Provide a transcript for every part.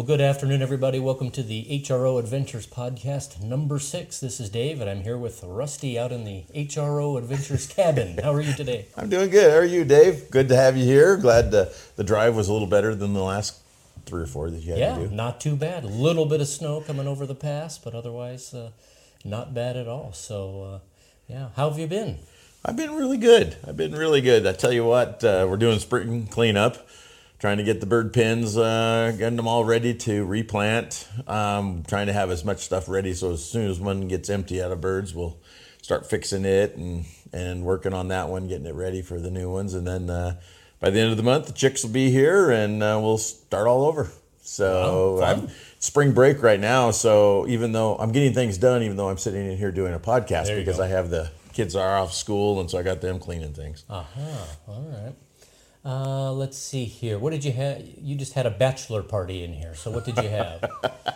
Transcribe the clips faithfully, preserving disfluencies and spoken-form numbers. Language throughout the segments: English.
good afternoon, everybody. Welcome to the H R O Adventures podcast number six. This is Dave, and I'm here with Rusty out in the H R O Adventures cabin. How are you today? I'm doing good. How are you, Dave? Good to have you here. Glad uh, the drive was a little better than the last three or four that you had yeah, to do. Not too bad. A little bit of snow coming over the pass, but otherwise uh, not bad at all. So, uh, yeah, how have you been? I've been really good. I've been really good. I tell you what, uh, we're doing spring cleanup. Trying to get the bird pens, uh, getting them all ready to replant. Um, trying to have as much stuff ready so as soon as one gets empty out of birds, we'll start fixing it and, and working on that one, getting it ready for the new ones. And then uh, by the end of the month, the chicks will be here and uh, we'll start all over. So Wow, I'm spring break right now. So even though I'm getting things done, even though I'm sitting in here doing a podcast because go. I have the kids are off school and so I got them cleaning things. Uh-huh. All right. Uh, let's see here. What did you have? You just had a bachelor party in here. So what did you have?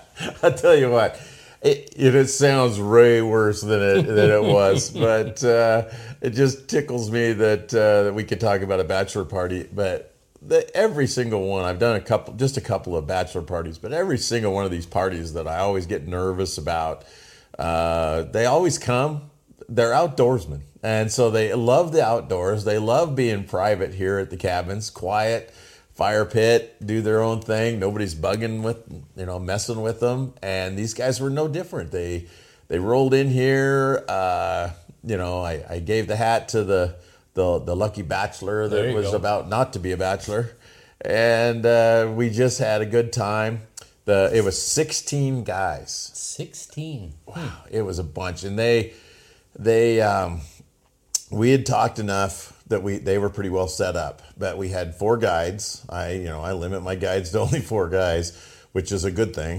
I tell you what, it, it, it sounds way worse than it than it was, but uh, it just tickles me that uh, that we could talk about a bachelor party. But the, every single one, I've done a couple, just a couple of bachelor parties, but every single one of these parties that I always get nervous about, uh, they always come. They're outdoorsmen. And so they love the outdoors. They love being private here at the cabins, quiet, fire pit, do their own thing. Nobody's bugging with, you know, messing with them. And these guys were no different. They they rolled in here. Uh, you know, I, I gave the hat to the the, the lucky bachelor that was go. about not to be a bachelor. And uh, we just had a good time. The it was sixteen guys. sixteen. Wow, it was a bunch. And they they um, we had talked enough that we they were pretty well set up. But we had four guides. I you know I limit my guides to only four guys, which is a good thing.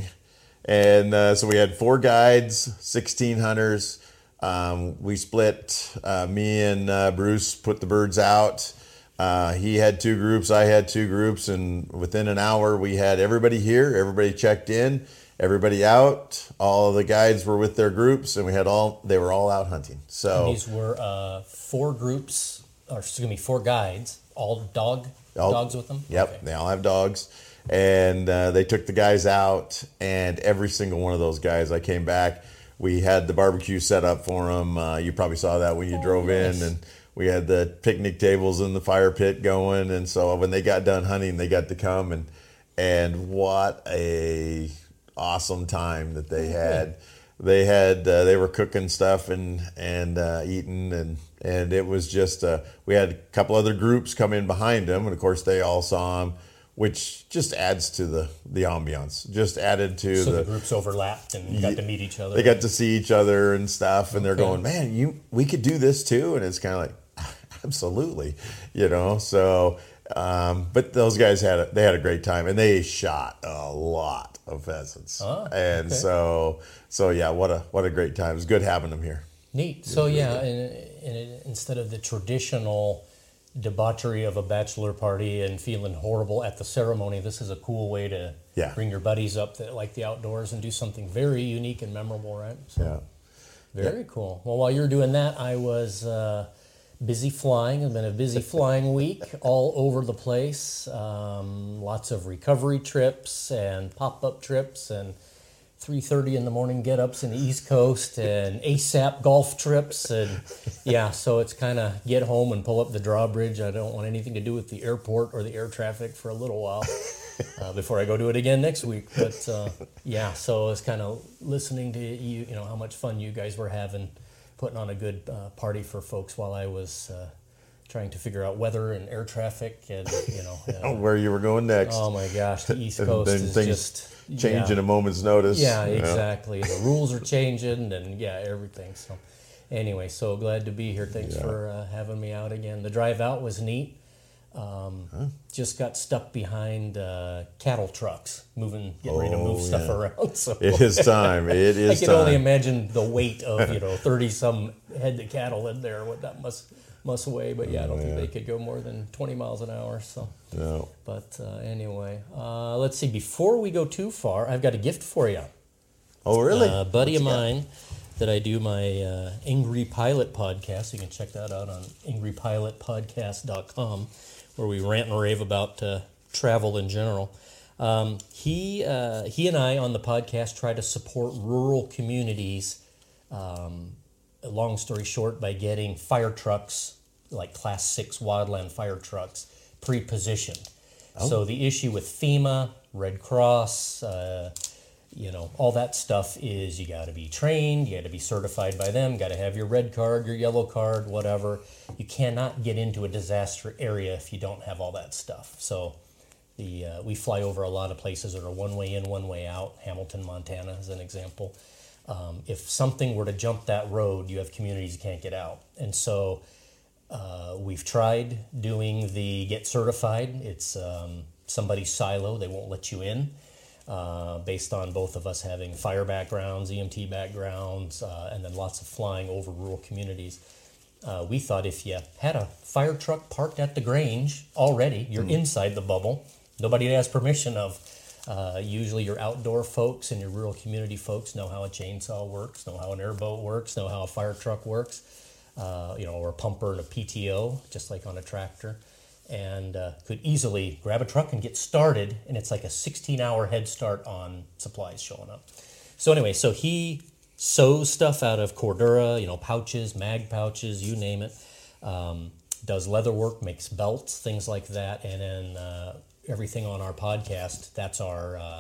And uh, so we had four guides, sixteen hunters. Um, we split. Uh, me and uh, Bruce put the birds out. Uh, he had two groups. I had two groups, and within an hour we had everybody here. Everybody checked in. Everybody out. All of the guides were with their groups, and we had all. They were all out hunting. So And these were uh, four groups, or excuse me, four guides, all dog all, dogs with them. Yep, Okay. they all have dogs, and uh, they took the guys out. And every single one of those guys, I came back. We had the barbecue set up for them. Uh, you probably saw that when you Oh, drove nice. in, and we had the picnic tables in the fire pit going. And so when they got done hunting, they got to come and and what a awesome time that they had. They had uh, they were cooking stuff and and uh, eating and and it was just uh, we had a couple other groups come in behind them, and of course they all saw them, which just adds to the the ambiance. Just added to So the, the groups overlapped and got to meet each other. they got to see each other and stuff, and they're Okay. going, man, you we could do this too, and it's kind of like, absolutely, you know. So, um, but those guys had a, they had a great time, and they shot a lot of pheasants, Ah, and okay. so so yeah, what a what a great time. It was good having them here. Neat. So yeah, and, and it, instead of the traditional debauchery of a bachelor party and feeling horrible at the ceremony, this is a cool way to Yeah. bring your buddies up that like the outdoors and do something very unique and memorable, right? So, Yeah. very cool. Well, while you're doing that, I was uh, busy flying. It's been a busy flying week all over the place. Um, lots of recovery trips and pop-up trips and three thirty in the morning get-ups in the East Coast and ASAP golf trips. And yeah, so it's kind of get home and pull up the drawbridge. I don't want anything to do with the airport or the air traffic for a little while uh, before I go do it again next week. But uh, yeah, so it's kind of listening to you, you know, how much fun you guys were having, putting on a good uh, party for folks while I was uh, trying to figure out weather and air traffic and, you know. Uh, Where you were going next? oh my gosh, the East And Coast then is things just change yeah. in a moment's notice. Yeah, you know. exactly. The rules are changing, and yeah, everything. So, anyway, so glad to be here. Thanks Yeah. for uh, having me out again. The drive out was neat. Um, Huh? Just got stuck behind uh, cattle trucks, moving, getting ready to move Oh, stuff yeah. around. So It is time. It is I can time. only imagine the weight of you know thirty some head of cattle in there. What that must must weigh. But yeah, I don't Oh, think yeah. they could go more than twenty miles an hour. So. No. But uh, anyway, uh, let's see. Before we go too far, I've got a gift for you. Oh, really? A buddy What of you got? mine that I do my uh, Angry Pilot podcast. You can check that out on angry pilot podcast dot com, where we rant and rave about uh, travel in general. Um, he uh, he and I on the podcast try to support rural communities. Um, long story short, by getting fire trucks like Class Six wildland fire trucks pre-positioned. Oh. So the issue with FEMA, Red Cross, uh, you know, all that stuff is you got to be trained, you got to be certified by them, got to have your red card, your yellow card, whatever. You cannot get into a disaster area if you don't have all that stuff. So the uh, we fly over a lot of places that are one way in, one way out. Hamilton, Montana is an example. Um, if something were to jump that road, you have communities you can't get out. And so uh, we've tried doing the get certified. It's um, somebody's silo. They won't let you in uh, based on both of us having fire backgrounds, E M T backgrounds, uh, and then lots of flying over rural communities. Uh, we thought if you had a fire truck parked at the Grange already, you're mm-hmm. inside the bubble. Nobody has permission of. Uh, usually your outdoor folks and your rural community folks know how a chainsaw works, know how an airboat works, know how a fire truck works, uh, you know, or a pumper and a P T O, just like on a tractor, and uh, could easily grab a truck and get started, and it's like a sixteen-hour head start on supplies showing up. So anyway, so he sews stuff out of Cordura, you know, pouches, mag pouches, you name it, um, does leather work, makes belts, things like that, and then uh, everything on our podcast, that's our, uh,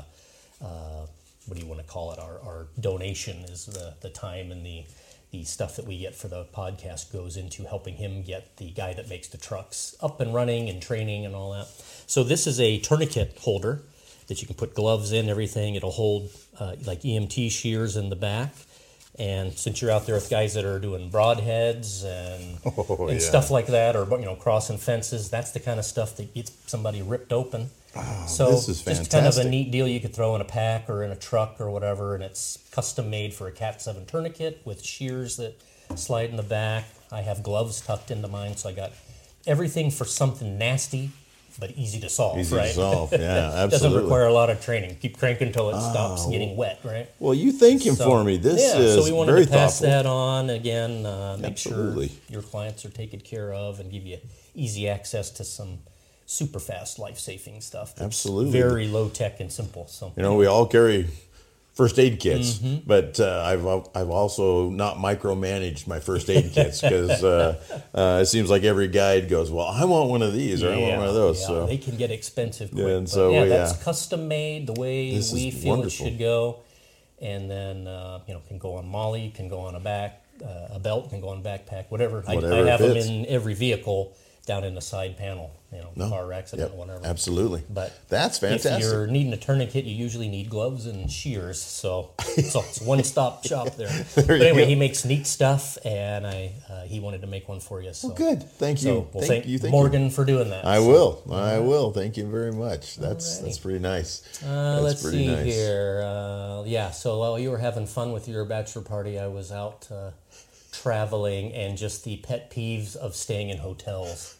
uh, what do you want to call it, our, our donation is the, the time and the, the stuff that we get for the podcast goes into helping him get the guy that makes the trucks up and running and training and all that. So this is a tourniquet holder that you can put gloves in, everything. It'll hold uh, like E M T shears in the back. And since you're out there with guys that are doing broadheads and, oh, and yeah. stuff like that, or you know, crossing fences, that's the kind of stuff that gets somebody ripped open. Oh, so this is fantastic. Just kind of a neat deal you could throw in a pack or in a truck or whatever, and it's custom made for a Cat seven tourniquet with shears that slide in the back. I have gloves tucked into mine, so I got everything for something nasty but easy to solve, easy right? to solve, yeah, absolutely. Doesn't require a lot of training. Keep cranking until it stops oh. getting wet, right? Well, you thinking so, for me. This yeah, is so we wanted very to pass thoughtful. that on again. Uh, make absolutely. sure your clients are taken care of and give you easy access to some super fast, life-saving stuff. That's absolutely, very low tech and simple. So you know, we all carry first aid kits, mm-hmm. but uh, I've I've also not micromanaged my first aid kits because uh, uh, it seems like every guide goes, well, I want one of these or yeah, I want one of those. Yeah, so they can get expensive quick. Yeah, and so, yeah, yeah, that's custom made the way this we feel wonderful. it should go, and then uh, you know can go on Molly, can go on a back, uh, a belt can go on backpack, whatever. whatever I, I have them fits. in every vehicle. Down in the side panel, you know, no. car accident, yep. whatever. Absolutely. But that's fantastic. If you're needing a tourniquet, you usually need gloves and shears. So, so it's one stop shop there. there but anyway, he makes neat stuff, and I uh, he wanted to make one for you. So. Well, good. Thank you. So we'll thank, thank you. Thank Morgan you. for doing that. I so. will. I will. Thank you very much. That's Alrighty. that's pretty nice. Uh, that's let's pretty see nice. here. Uh, yeah. So while you were having fun with your bachelor party, I was out uh, traveling, and just the pet peeves of staying in hotels.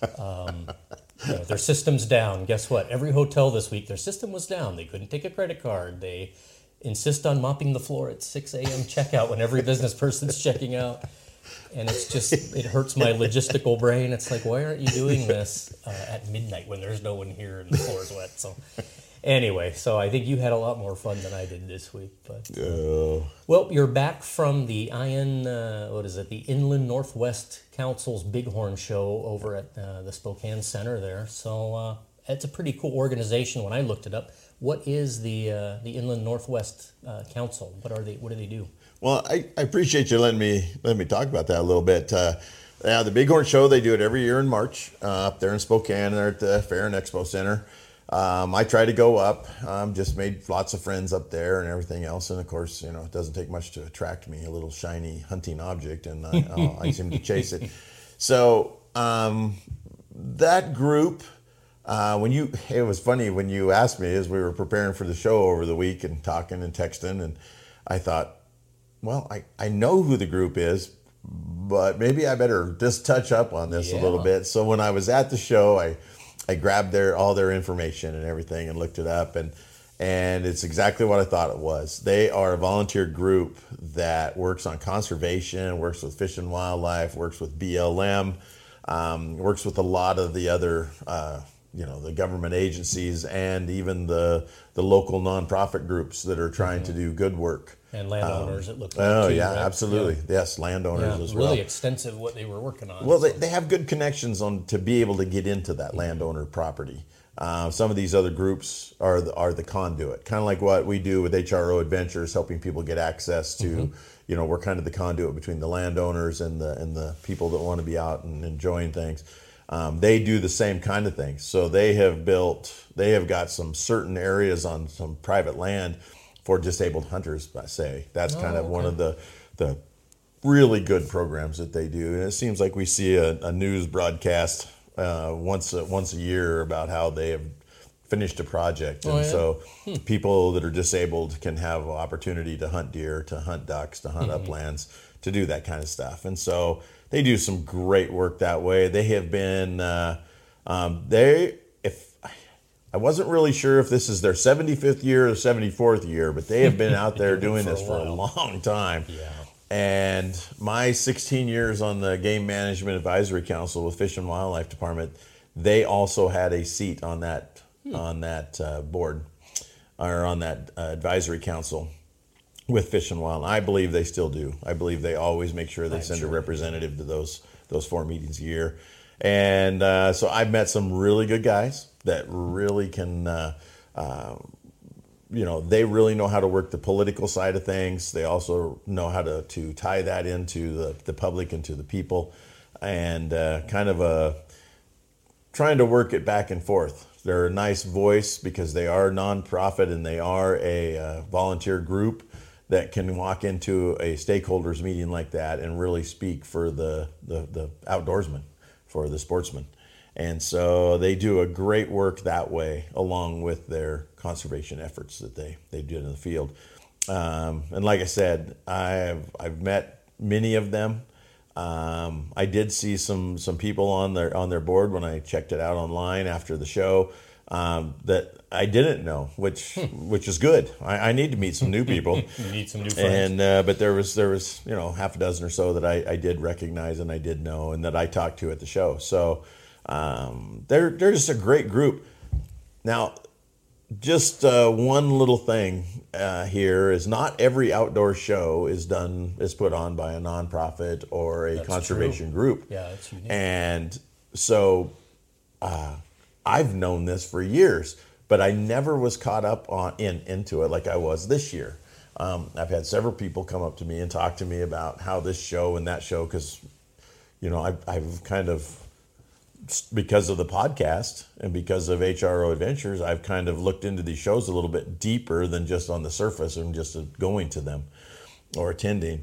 Um, you know, their system's down. Guess what? Every hotel this week, their system was down. They couldn't take a credit card. They insist on mopping the floor at six a.m. checkout when every business person's checking out. And it's just, it hurts my logistical brain. It's like, why aren't you doing this uh, at midnight when there's no one here and the floor's wet? So anyway, so I think you had a lot more fun than I did this week. But uh, oh. Well, you're back from the I N, uh, what is it, the Inland Northwest Council's Bighorn Show over at uh, the Spokane Center there. So uh, it's a pretty cool organization when I looked it up. What is the uh, the Inland Northwest uh, Council? What are they? What do they do? Well, I, I appreciate you letting me letting me talk about that a little bit. Uh, yeah, the Bighorn Show, they do it every year in March uh, up there in Spokane. They're at the Fair and Expo Center. Um, I try to go up, um, just made lots of friends up there and everything else. And of course, you know, it doesn't take much to attract me, a little shiny hunting object, and I, I'll, I seem to chase it. So um, that group, uh, when you, it was funny when you asked me as we were preparing for the show over the week and talking and texting, and I thought, well, I, I know who the group is, but maybe I better just touch up on this yeah. a little bit. So when I was at the show, I I grabbed their all their information and everything and looked it up, and and it's exactly what I thought it was. They are a volunteer group that works on conservation, works with Fish and Wildlife, works with B L M, um, works with a lot of the other uh, you know, the government agencies and even the the local nonprofit groups that are trying mm-hmm. to do good work. And landowners, um, it looked like. Oh, too, yeah, right? absolutely. Yeah. Yes, landowners yeah, as well. Really extensive what they were working on. Well, so. they, they have good connections on to be able to get into that mm-hmm. landowner property. Uh, some of these other groups are the, are the conduit, kind of like what we do with H R O Adventures, helping people get access to, mm-hmm. you know, we're kind of the conduit between the landowners and the and the people that want to be out and enjoying things. Um, they do the same kind of things. So they have built, they have got some certain areas on some private land for disabled hunters, I say. That's oh, kind of okay. one of the the really good programs that they do. And it seems like we see a, a news broadcast uh, once a, once a year about how they have finished a project. And oh, yeah? so hmm. people that are disabled can have an opportunity to hunt deer, to hunt ducks, to hunt mm-hmm. uplands, to do that kind of stuff. And so they do some great work that way. They have been, uh, um, they, if I wasn't really sure if this is their seventy-fifth year or seventy-fourth year, but they have been out there doing this for a long time. Yeah. And my sixteen years on the Game Management Advisory Council with Fish and Wildlife Department, they also had a seat on that hmm. on that uh, board or on that uh, advisory council with Fish and Wildlife. I believe they still do. I believe they always make sure they I'm send sure. a representative to those those four meetings a year. And uh, so I've met some really good guys that really can, uh, uh, you know, they really know how to work the political side of things. They also know how to, to tie that into the, the public and to the people, and uh, kind of a trying to work it back and forth. They're a nice voice because they are a nonprofit and they are a uh, volunteer group that can walk into a stakeholders meeting like that and really speak for the, the, the outdoorsman, for the sportsman. And so they do a great work that way, along with their conservation efforts that they, they do in the field. Um, and like I said, I've, I've met many of them. Um, I did see some, some people on their, on their board when I checked it out online after the show, um, that I didn't know, which, which is good. I, I need to meet some new people. You need some new friends. And, uh, but there was, there was, you know, half a dozen or so that I, I did recognize and I did know and that I talked to at the show. So, um, they're, they're just a great group. Now, just uh, one little thing uh, here is not every outdoor show is done is put on by a nonprofit or a that's conservation true. group. Yeah, that's unique. And so uh, I've known this for years, but I never was caught up on in into it like I was this year. Um, I've had several people come up to me and talk to me about how this show and that show, because you know I've, I've kind of, because of the podcast and because of H R O Adventures, I've kind of looked into these shows a little bit deeper than just on the surface and just going to them or attending.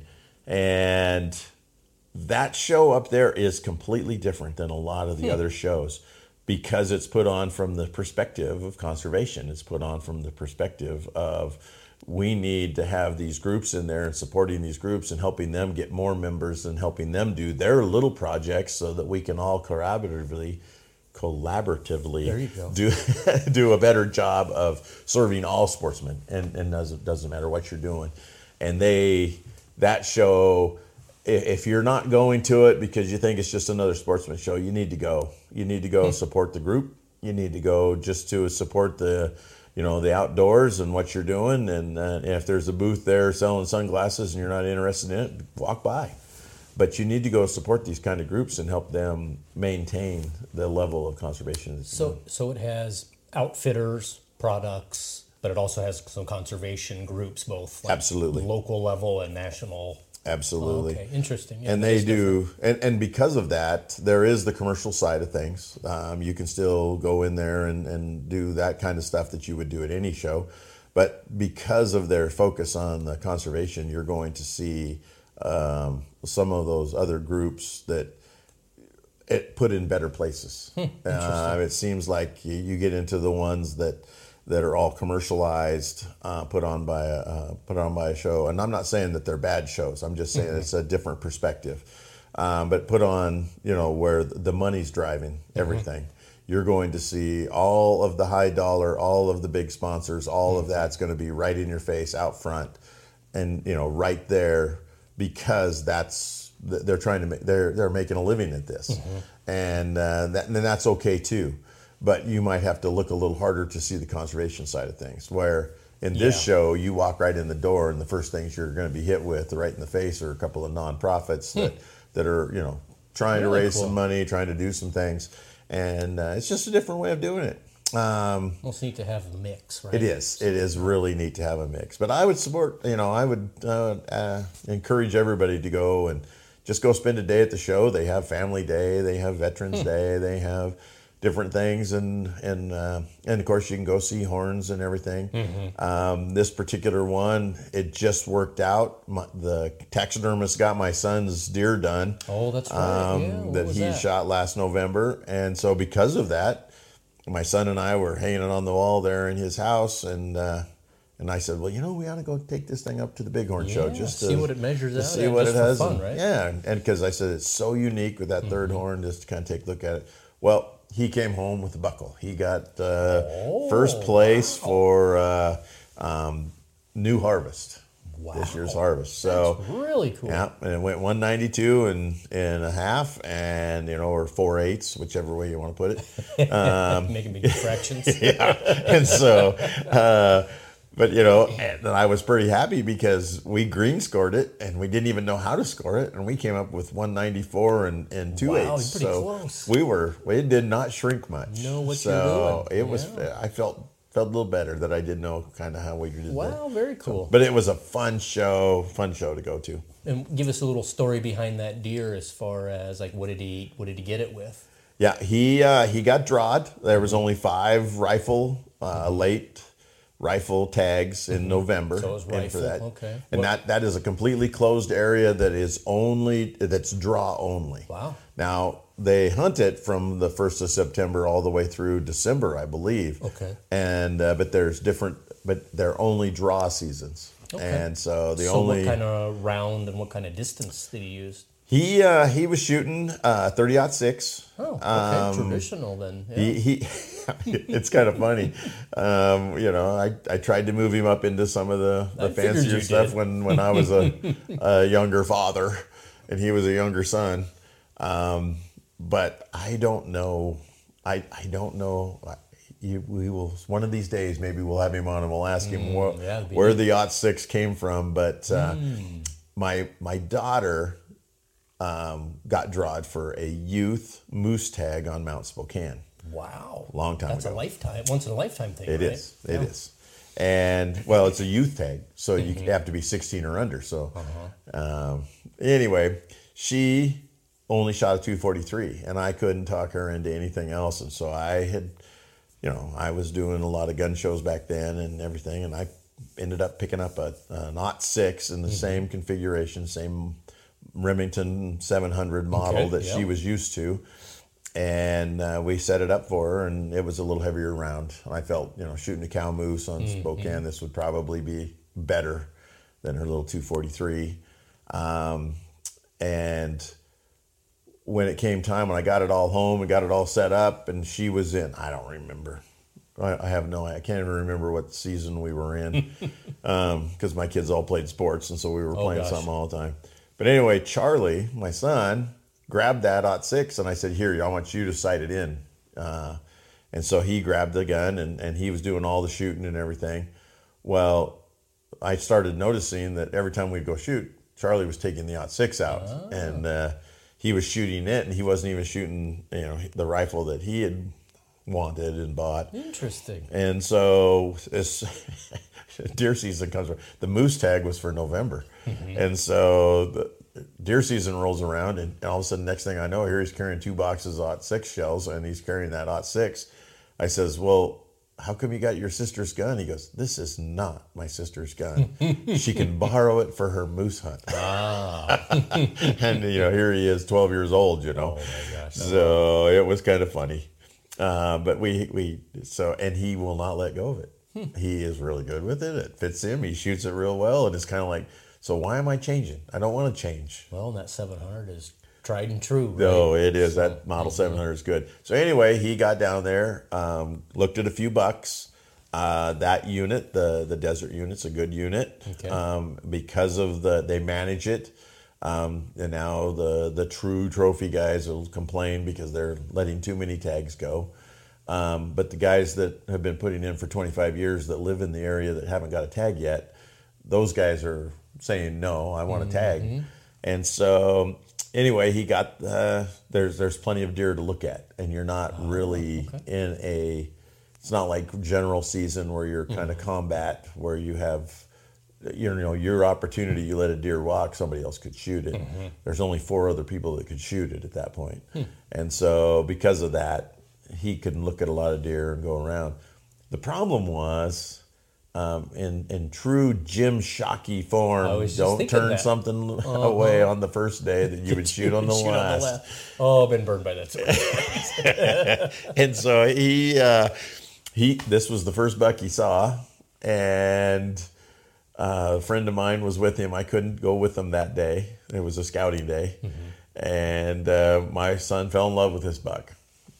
And that show up there is completely different than a lot of the hmm. other shows because it's put on from the perspective of conservation. It's put on from the perspective of we need to have these groups in there and supporting these groups and helping them get more members and helping them do their little projects so that we can all collaboratively collaboratively there you go. do do a better job of serving all sportsmen, and and doesn't doesn't matter what you're doing. And they that show, if you're not going to it because you think it's just another sportsman show, you need to go. You need to go support the group. You need to go just to support the you know, the outdoors and what you're doing. And uh, if there's a booth there selling sunglasses and you're not interested in it, walk by. But you need to go support these kind of groups and help them maintain the level of conservation. So, so it has outfitters, products, but it also has some conservation groups, both like absolutely local level and national. Absolutely. Oh, okay, interesting. Yeah, and they do, and, and because of that, there is the commercial side of things. Um, you can still go in there and, and do that kind of stuff that you would do at any show. But because of their focus on the conservation, you're going to see um, some of those other groups that it put in better places. Hmm, uh, it seems like you, you get into the ones that that are all commercialized, uh, put on by a uh, put on by a show. And I'm not saying that they're bad shows. I'm just saying mm-hmm. it's a different perspective. Um, but put on, you know, where the money's driving everything. Mm-hmm. You're going to see all of the high dollar, all of the big sponsors, all mm-hmm. of that's going to be right in your face out front, and you know, right there, because that's they're trying to make they're they're making a living at this, mm-hmm. and uh, that and that's okay too. but you might have to look a little harder to see the conservation side of things. Where in this Yeah. show, you walk right in the door, and the first things you're going to be hit with right in the face are a couple of nonprofits that that are, you know, trying Really to raise cool. some money, trying to do some things, and uh, it's just a different way of doing it. Um, Well, it's neat to have a mix, right? it is. It is really neat to have a mix. But I would support, you know, I would uh, uh, encourage everybody to go and just go spend a day at the show. They have Family Day, they have Veterans Day, they have different things, and and uh, and of course you can go see horns and everything. Um, this particular one, it just worked out. My, the taxidermist got my son's deer done. Oh, that's right. um, yeah. What that was he that? shot last November, and so because of that, my son and I were hanging it on the wall there in his house, and uh, and I said, well, you know, we ought to go take this thing up to the Bighorn Show Yeah, just to see what it measures to out see at, what just it for has. fun, and- right? Yeah, and because I said it's so unique with that third horn, just to kind of take a look at it. Well, he came home with a buckle. He got uh, Oh, first place wow. for uh, um, New Harvest. Wow. This year's harvest. So Really cool. yeah, and it went one ninety-two and and a half, and you know, or four eighths, whichever way you want to put it. Um, Making big fractions. yeah, and so, uh, but you know, and I was pretty happy because we green scored it, and we didn't even know how to score it, and we came up with one ninety-four and and two Wow, eighths. pretty so close. we were, we did not shrink much. Know what so you're doing. it was, Yeah. I felt felt a little better that I did know kind of how we did that. Wow, very cool. But it was a fun show, fun show to go to. And give us a little story behind that deer, as far as like what did he what did he get it with? Yeah, he uh, he got drawed. There was only five rifle uh, late rifle tags in November. So it was in rifle, for that. okay. And What- that that is a completely closed area that is only that's draw only. Wow. Now they hunt it from the first of September all the way through December, I believe. Okay. And uh, but there's different, but they're only draw seasons. Okay. And so the so only what kind of round and what kind of distance did he use? he uh, he was shooting uh, thirty aught six. Oh, okay, Um, traditional then. Yeah. He, he it's kind of funny. Um, you know, I, I tried to move him up into some of the, the I figured fancier you stuff did. when, when I was a, a younger father and he was a younger son. Um, but I don't know. I, I don't know. You, we will one of these days maybe we'll have him on and we'll ask him what, yeah, that'd be where neat. the aught six came from. But uh, my my daughter um, got drawed for a youth moose tag on Mount Spokane. Wow. Long time That's ago. a lifetime, once in a lifetime thing. It right? is. It is. And well, it's a youth tag, so you have to be sixteen or under. So um, anyway, she only shot a two forty-three, and I couldn't talk her into anything else. And so I had, you know, I was doing a lot of gun shows back then and everything, and I ended up picking up a an aught six in the same configuration, same Remington seven hundred model Okay, that yeah. she was used to. And uh, we set it up for her, and it was a little heavier round. And I felt, you know, shooting a cow moose on Spokane, this would probably be better than her little two forty-three. Um, and when it came time, when I got it all home and got it all set up, and she was in, I don't remember. I, I have no, I can't even remember what season we were in, because my kids all played sports, and so we were Oh, playing gosh. something all the time. But anyway, Charlie, my son, grabbed that aught six, and I said, here, I want you to sight it in. Uh, and so he grabbed the gun, and, and he was doing all the shooting and everything. Well, I started noticing that every time we'd go shoot, Charlie was taking the aught six out, and uh, he was shooting it, and he wasn't even shooting, you know, the rifle that he had wanted and bought. Interesting. And so as deer season comes around, the moose tag was for November. And so the deer season rolls around, and all of a sudden, next thing I know, here he's carrying two boxes of aught six shells, and he's carrying that aught six. I says, well, how come you got your sister's gun? He goes, this is not my sister's gun. She can borrow it for her moose hunt. Ah. And, you know, here he is, twelve years old, you know. Oh my gosh. So it was kind of funny. Uh, but we, we, so, and he will not let go of it. He is really good with it. It fits him. He shoots it real well. And it's kind of like, so why am I changing? I don't want to change. Well, and that seven hundred is tried and true. Right? No, it is. That Model seven hundred is good. So anyway, he got down there, um, looked at a few bucks. Uh, that unit, the the desert unit's a good unit, Okay. um, because of the they manage it. Um, and now the the true trophy guys will complain because they're letting too many tags go. Um, but the guys that have been putting in for twenty-five years that live in the area that haven't got a tag yet, those guys are saying, no, I want a tag. Mm-hmm. And so anyway, he got, uh, there's there's plenty of deer to look at, and you're not oh, really okay. in a, it's not like general season where you're kind of mm-hmm. combat, where you have, you know, your opportunity, you let a deer walk, somebody else could shoot it. Mm-hmm. There's only four other people that could shoot it at that point. Hmm. And so because of that, he could look at a lot of deer and go around. The problem was, um, in in true Jim Shockey form, don't turn that. something uh-huh. away on the first day that you would shoot, on the, shoot last. on the last. Oh, I've been burned by that. And so he uh, he this was the first buck he saw, and uh, a friend of mine was with him. I couldn't go with him that day. It was a scouting day, mm-hmm. and uh, my son fell in love with this buck.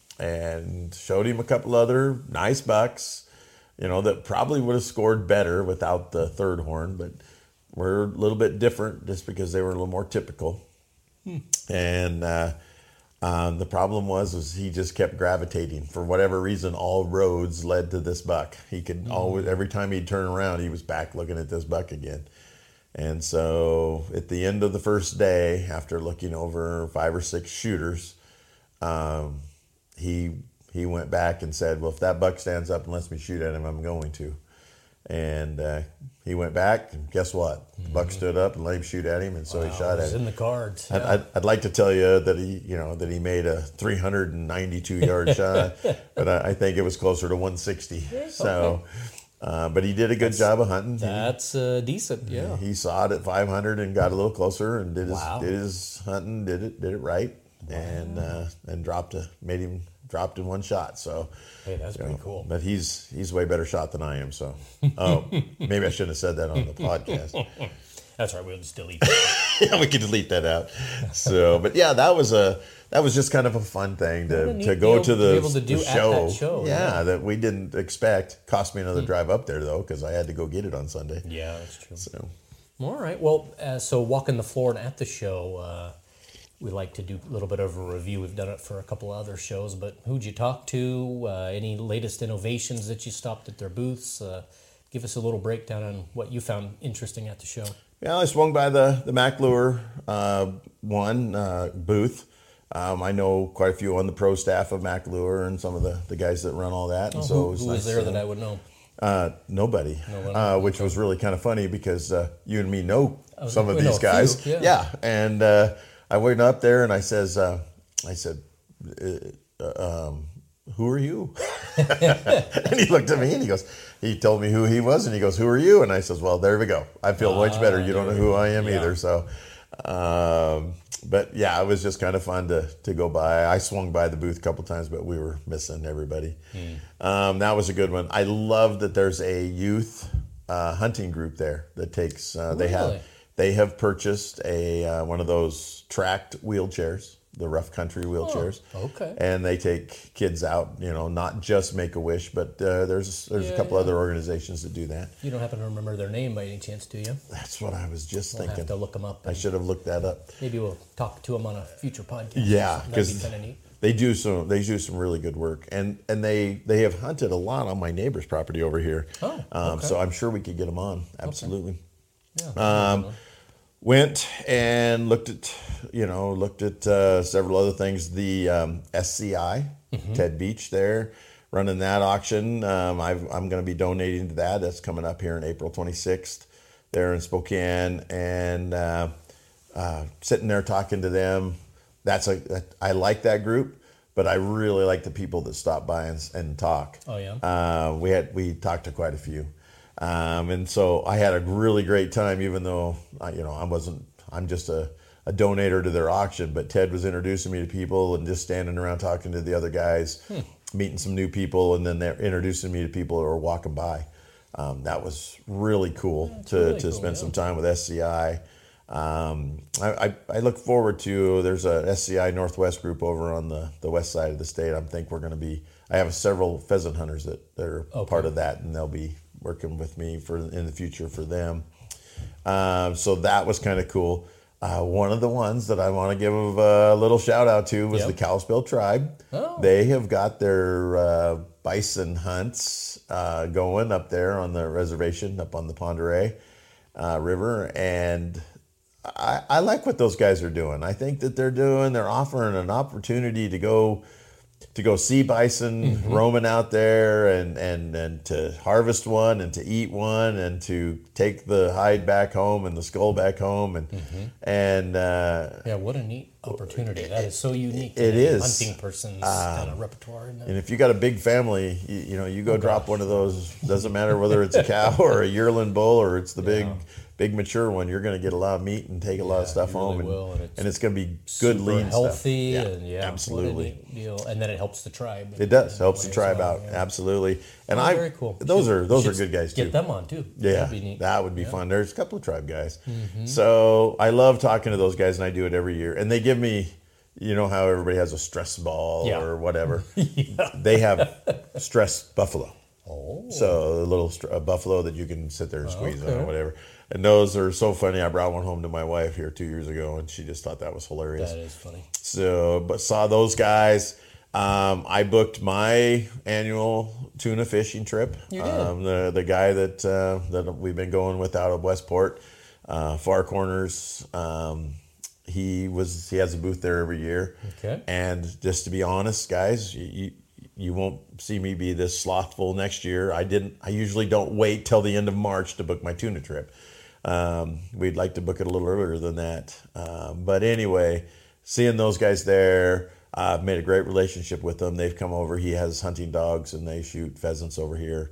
And showed him a couple other nice bucks, you know, that probably would have scored better without the third horn, but were a little bit different just because they were a little more typical. Hmm. And uh, um, the problem was, was he just kept gravitating. For whatever reason, all roads led to this buck. He could mm-hmm. always, every time he'd turn around, he was back looking at this buck again. And so at the end of the first day, after looking over five or six shooters, um, he he went back and said, well, if that buck stands up and lets me shoot at him, I'm going to. And uh, he went back, and guess what? The buck stood up and let him shoot at him, and so wow, he shot at him. in the cards. Yeah. I'd, I'd, I'd like to tell you that he, you know, that he made a three hundred ninety-two yard shot, but I, I think it was closer to one sixty. So, uh, but he did a good that's, job of hunting. That's uh, decent, yeah. He, he saw it at five hundred and got a little closer and did his wow. did his hunting, did it did it right. Wow. And uh, and dropped a made him dropped in one shot. So hey, that's pretty know, cool. But he's he's way better shot than I am. So oh, maybe I shouldn't have said that on the podcast. That's right. We'll just delete that. Yeah, we can delete that out. So, but yeah, that was a that was just kind of a fun thing to, to go to the, to the show. show. Yeah, yeah, that we didn't expect. Cost me another mm. drive up there though, because I had to go get it on Sunday. Yeah, that's true. So, all right. Well, uh, so walking the floor and at the show. Uh, We like to do a little bit of a review. We've done it for a couple of other shows, but who'd you talk to? Uh, any latest innovations that you stopped at their booths? Uh, give us a little breakdown on what you found interesting at the show. Yeah, I swung by the, the McLure uh, one uh, booth. Um, I know quite a few on the pro staff of McLure and some of the, the guys that run all that. And oh, so who, it was who nice was there to, that I would know? Uh, nobody, nobody. Uh, which was really kind of funny because uh, you and me know some of we these know guys. Few, yeah. yeah, and uh, I went up there and I says, uh, I said, uh, um, who are you? And he looked at me and he goes, he told me who he was and he goes, who are you? And I says, well, there we go. I feel much better. You don't know who I am yeah. either. So, um, but yeah, it was just kind of fun to, to go by. I swung by the booth a couple times, but we were missing everybody. Mm. Um, that was a good one. I love that there's a youth uh, hunting group there that takes, uh, they really? have, They have purchased a uh, one of those tracked wheelchairs, the rough country wheelchairs. Oh, okay. And they take kids out, you know, not just Make-A-Wish, but uh, there's there's yeah, a couple yeah. other organizations that do that. You don't happen to remember their name by any chance, do you? That's what I was just we'll thinking. Have to look them up. I should have looked that up. Maybe we'll talk to them on a future podcast. Yeah, because be kind of neat. They do some they do some really good work, and and they they have hunted a lot on my neighbor's property over here. Oh, um, okay. So I'm sure we could get them on. Absolutely. Okay. Yeah. Um, Went and looked at, you know, looked at uh, several other things. The um, S C I, mm-hmm. Ted Beach there, running that auction. Um, I've, I'm going to be donating to that. That's coming up here on April twenty-sixth there in Spokane. And uh, uh, sitting there talking to them. That's a, that, I like that group, but I really like the people that stop by and, and talk. Oh, yeah? Uh, we had we talked to quite a few. Um, and so I had a really great time, even though, I, you know, I wasn't, I'm just a, a donator to their auction, but Ted was introducing me to people and just standing around talking to the other guys, hmm. meeting some new people, and then they're introducing me to people who are walking by. Um, that was really cool yeah, to, really to cool, spend yeah. some time with S C I. Um, I, I, I look forward to, there's a S C I Northwest group over on the, the west side of the state. I think we're going to be, I have several pheasant hunters that, that are okay. part of that, and they'll be working with me for in the future for them. Um, so that was kind of cool. Uh, one of the ones that I want to give a little shout out to was Yep. the Kalispell tribe. Oh. They have got their uh, bison hunts uh, going up there on the reservation up on the Ponderay uh, River, and I, I like what those guys are doing. I think that they're doing, they're offering an opportunity to go to go see bison Mm-hmm. roaming out there and, and, and to harvest one and to eat one and to take the hide back home and the skull back home. And, Mm-hmm. and uh, Yeah, what a neat opportunity. That is so unique to it the is. hunting person's kind of repertoire. Isn't it? and if you got a big family, you, you know, you Oh, go drop one of those, doesn't matter whether it's a cow or a yearling bull or it's the big, Yeah. big mature one, you're going to get a lot of meat and take a lot of Yeah, stuff you really home. And, will, and it's and it's going to be good, Super lean healthy stuff. and yeah, absolutely. what a neat deal. And then it helps the tribe. It does. in Helps a the way as tribe well, out. yeah. Absolutely. And Oh, I very cool. those Should- are those are should good guys too. Get them on too. Yeah. That'd be neat. That would be fun. There's a couple of tribe guys. So I love talking to those guys and I do it every year. And they give me, you know how everybody has a stress ball Yeah. or whatever. They have stress buffalo. Oh. So a little str- a buffalo that you can sit there and squeeze on Okay. or whatever. And those are so funny. I brought one home to my wife here two years ago and she just thought that was hilarious. That is funny. So, but saw those guys. Um, I booked my annual tuna fishing trip. You did? Um, the the guy that uh, that we've been going with out of Westport, uh, Far Corners. Um, he was he has a booth there every year. Okay. And just to be honest, guys, you, you you won't see me be this slothful next year. I didn't. I usually don't wait till the end of March to book my tuna trip. Um, we'd like to book it a little earlier than that. Um, but anyway, seeing those guys there, I've made a great relationship with them. They've come over. He has hunting dogs and they shoot pheasants over here.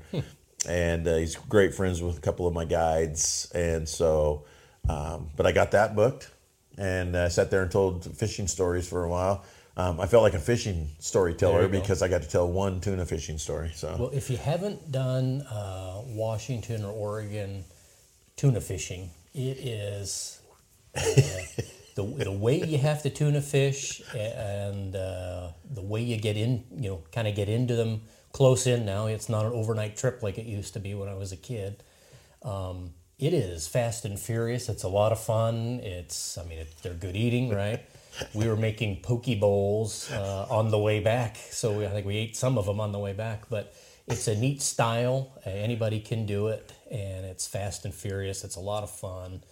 And uh, he's great friends with a couple of my guides. And so, um, but I got that booked and uh, sat there and told fishing stories for a while. Um, I felt like a fishing There storyteller you go. because I got to tell one tuna fishing story. So Well, if you haven't done uh, Washington or Oregon tuna fishing, it is uh, the the way you have to tuna fish and uh, the way you get in, you know, kind of get into them close in now. It's not an overnight trip like it used to be when I was a kid. Um, it is fast and furious. It's a lot of fun. It's, I mean, it, they're good eating, right? We were making poke bowls uh, on the way back, so we, I think we ate some of them on the way back. But it's a neat style. Uh, anybody can do it, and it's fast and furious. It's a lot of fun,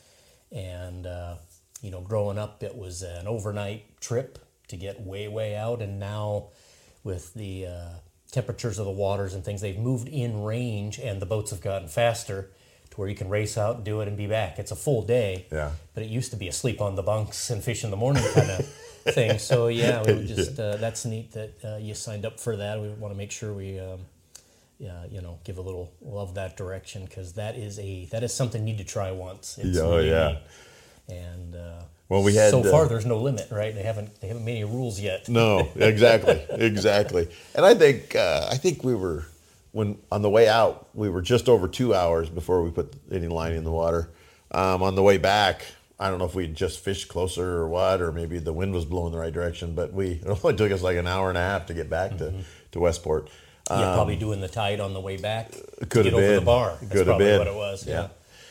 and uh, you know, growing up, it was an overnight trip to get way, way out, and now with the uh, temperatures of the waters and things, they've moved in range, and the boats have gotten faster to where you can race out and do it and be back. It's a full day. Yeah. But it used to be a sleep on the bunks and fish in the morning kind of thing. So yeah, we would just uh, that's neat that uh, you signed up for that. We want to make sure we, um, yeah, you know, give a little love that direction because that is a that is something you need to try once. It's Oh, really yeah. neat. And uh, Well, we had, so far uh, there's no limit, right? They haven't they haven't made any rules yet. No, exactly, exactly. And I think uh, I think we were when on the way out we were just over two hours before we put any line in the water. Um, on the way back, I don't know if we just fished closer or what, or maybe the wind was blowing the right direction. But we it only took us like an hour and a half to get back to, to Westport. Yeah, probably doing the tide on the way back. to Could get have over been the bar. That's Could have probably been what it was. Yeah.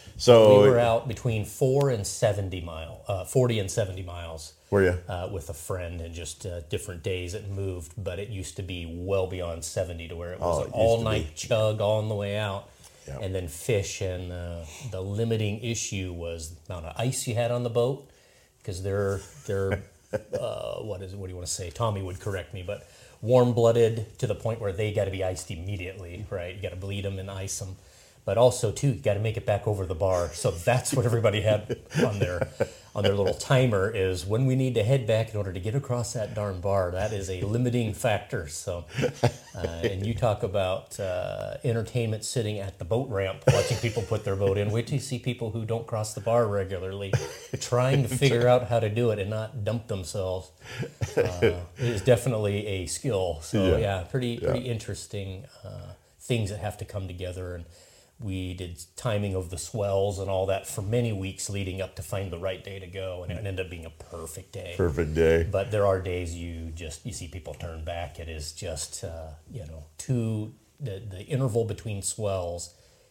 So We were out between four and seventy mile, uh, forty and seventy miles. Were you? Uh, with a friend, and just uh, different days it moved, but it used to be well beyond seventy to where it was Oh, an it used to all be. night chug on the way out, Yeah. and then fish. And uh, the limiting issue was the amount of ice you had on the boat, because they're they're uh, what is what do you want to say? Tommy would correct me, but warm blooded to the point where they got to be iced immediately, right? You got to bleed them and ice them. But also too, you got to make it back over the bar. So that's what everybody had on their on their little timer is when we need to head back in order to get across that darn bar. That is a limiting factor. So, uh, and you talk about uh, entertainment sitting at the boat ramp, watching people put their boat in. Wait till you see people who don't cross the bar regularly, trying to figure out how to do it and not dump themselves. Uh, it is definitely a skill. So Yeah. yeah, pretty pretty interesting uh, things that have to come together. And we did timing of the swells and all that for many weeks leading up to find the right day to go, and it ended up being a perfect day. Perfect day. But there are days you just you see people turn back. It is just uh, you know too the the interval between swells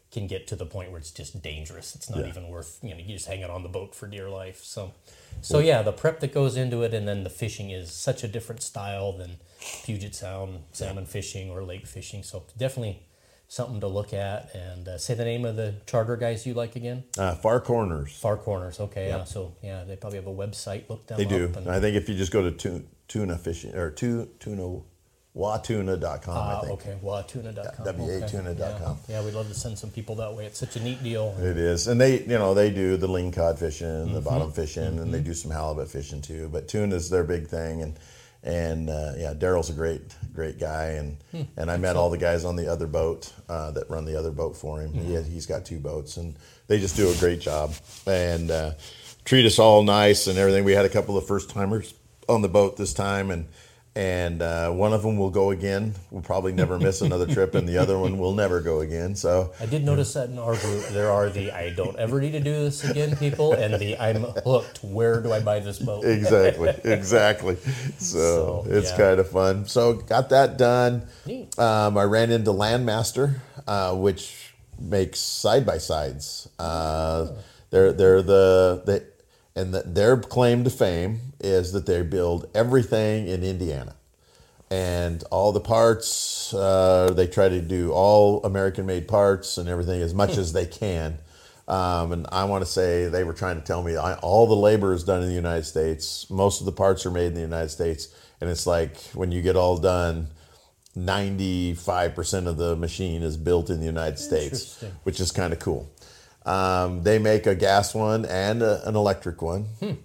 can get to the point where it's just dangerous. It's not Yeah. even worth, you know, you just hang it on the boat for dear life. So, so yeah, the prep that goes into it, and then the fishing is such a different style than Puget Sound salmon fishing or lake fishing. So definitely something to look at. And uh, say the name of the charter guys you like again. Uh, Far Corners. Far Corners. Okay, yeah. So yeah, they probably have a website. Look them They up. do. And, I think if you just go to tuna, tuna fishing or tu, tuna watuna dot com, Ah, I think. okay, watuna dot com. W A tuna dot com. Yeah. yeah, we'd love to send some people that way. It's such a neat deal. It is, and they, you know, they do the lingcod fishing, Mm-hmm. the bottom fishing, and they do some halibut fishing too. But tuna's their big thing, and and uh, yeah, Daryl's a great, great guy, and Hmm. and I met all the guys on the other boat uh, that run the other boat for him. Mm-hmm. He he's got two boats, and they just do a great job and uh, treat us all nice and everything. We had a couple of first timers on the boat this time, and. And uh, one of them will go again. We'll probably never miss another trip, and the other one will never go again. So I did notice that in our group, there are the I don't ever need to do this again people, and the I'm hooked. Where do I buy this boat? exactly, exactly. So, So, it's yeah. kind of fun. So got that done. Neat. Um, I ran into Landmaster, uh, which makes side by sides. Uh, they're they're the they, and the, their claim to fame is that they build everything in Indiana. And all the parts, uh, they try to do all American-made parts and everything as much as they can. Um, and I want to say they were trying to tell me I, all the labor is done in the United States. Most of the parts are made in the United States. And it's like when you get all done, ninety-five percent of the machine is built in the United States, Interesting. which is kind of cool. Um, they make a gas one and a, an electric one.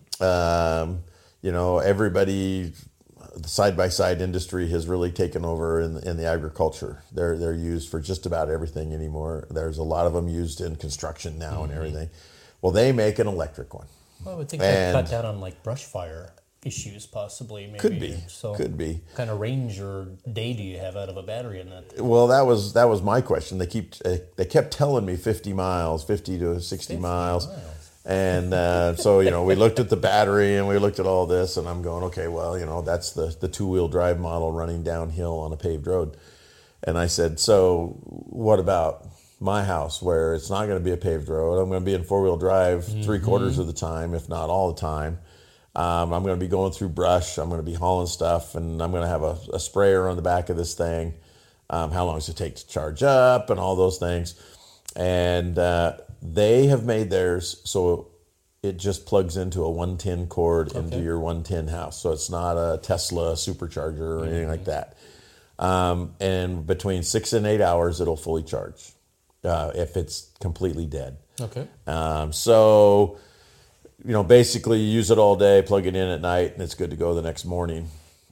Um, you know, everybody, the side-by-side industry has really taken over in, in the agriculture. They're they're used for just about everything anymore. There's a lot of them used in construction now and everything. Well, they make an electric one. Well, I would think they'd cut And- down on like brush fire issues, possibly. Maybe. Could be, So, could be. What kind of range or day do you have out of a battery in that? Well, that was that was my question. They keep uh, they kept telling me fifty miles, fifty to sixty miles. miles. And uh, so, you know, we looked at the battery and we looked at all this, and I'm going, okay, well, you know, that's the, the two-wheel drive model running downhill on a paved road. And I said, so what about my house where it's not going to be a paved road? I'm going to be in four-wheel drive three quarters of the time, if not all the time. Um, I'm going to be going through brush. I'm going to be hauling stuff, and I'm going to have a, a sprayer on the back of this thing. Um, how long does it take to charge up and all those things? And uh, they have made theirs so it just plugs into a one ten cord into Okay. your one ten house. So it's not a Tesla supercharger or anything like that. Um, and between six and eight hours, it'll fully charge uh, if it's completely dead. Okay. Um, so, you know, basically you use it all day, plug it in at night, and it's good to go the next morning.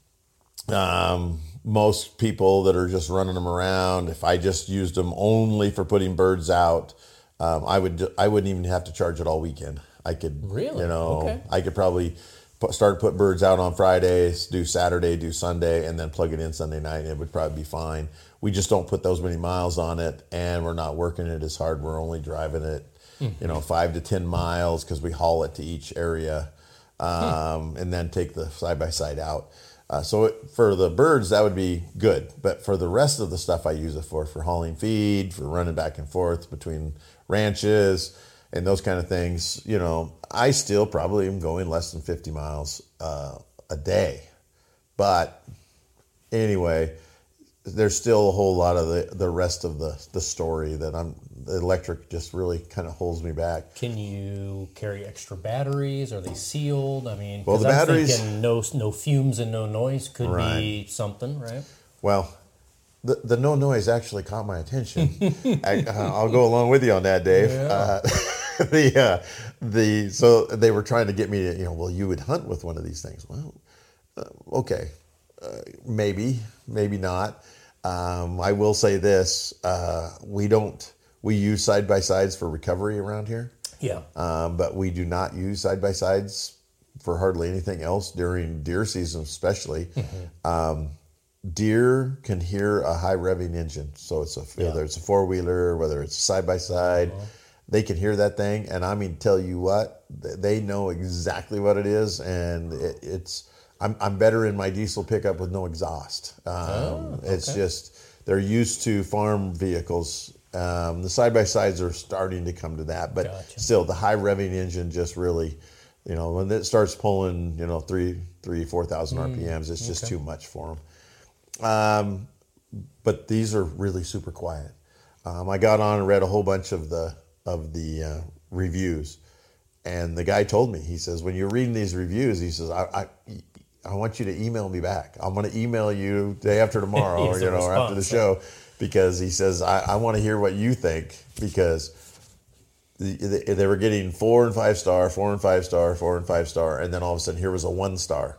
Um, most people that are just running them around, if I just used them only for putting birds out, um, I would I wouldn't even have to charge it all weekend. I could, Really? you know, Okay. I could probably put, start to put birds out on Fridays, do Saturday, do Sunday, and then plug it in Sunday night, and it would probably be fine. We just don't put those many miles on it, and we're not working it as hard. We're only driving it, you know, five to ten miles because we haul it to each area, um, and then take the side by side out. Uh, so it, for the birds, that would be good. But for the rest of the stuff I use it for, for hauling feed, for running back and forth between ranches and those kind of things, you know, I still probably am going less than fifty miles uh, a day. But anyway, there's still a whole lot of the, the rest of the, the story that I'm, the electric just really kind of holds me back. Can you carry extra batteries? Are they sealed? I mean, Well, 'cause the I'm batteries- thinking no no fumes and no noise could be Right. something, right? Well, the, the no noise actually caught my attention. I, uh, I'll go along with you on that, Dave. Yeah. Uh, the uh, the so they were trying to get me to, you know, well, you would hunt with one of these things. Well, uh, okay, uh, maybe, maybe not. Um, I will say this: uh, we don't we use side by sides for recovery around here, Yeah. um, but we do not use side by sides for hardly anything else during deer season, especially. Um, deer can hear a high revving engine. So it's a, whether it's a four wheeler, whether it's side by side, they can hear that thing. And I mean, tell you what, th- they know exactly what it is. And it, it's, I'm, I'm better in my diesel pickup with no exhaust. Um, Oh, It's okay. just, they're used to farm vehicles Um, the side by sides are starting to come to that, but Gotcha. still, the high revving engine just really, you know, when it starts pulling, you know, three, three, four thousand R P Ms, it's just okay. too much for them. Um, but these are really super quiet. Um, I got on and read a whole bunch of the of the uh, reviews, and the guy told me, he says, when you're reading these reviews, he says, I, I, I want you to email me back. I'm going to email you day after tomorrow, or, He's you a know, or after the response, show, because he says, I, I want to hear what you think, because they, they were getting four and five star, four and five star, four and five star, and then all of a sudden here was a one star.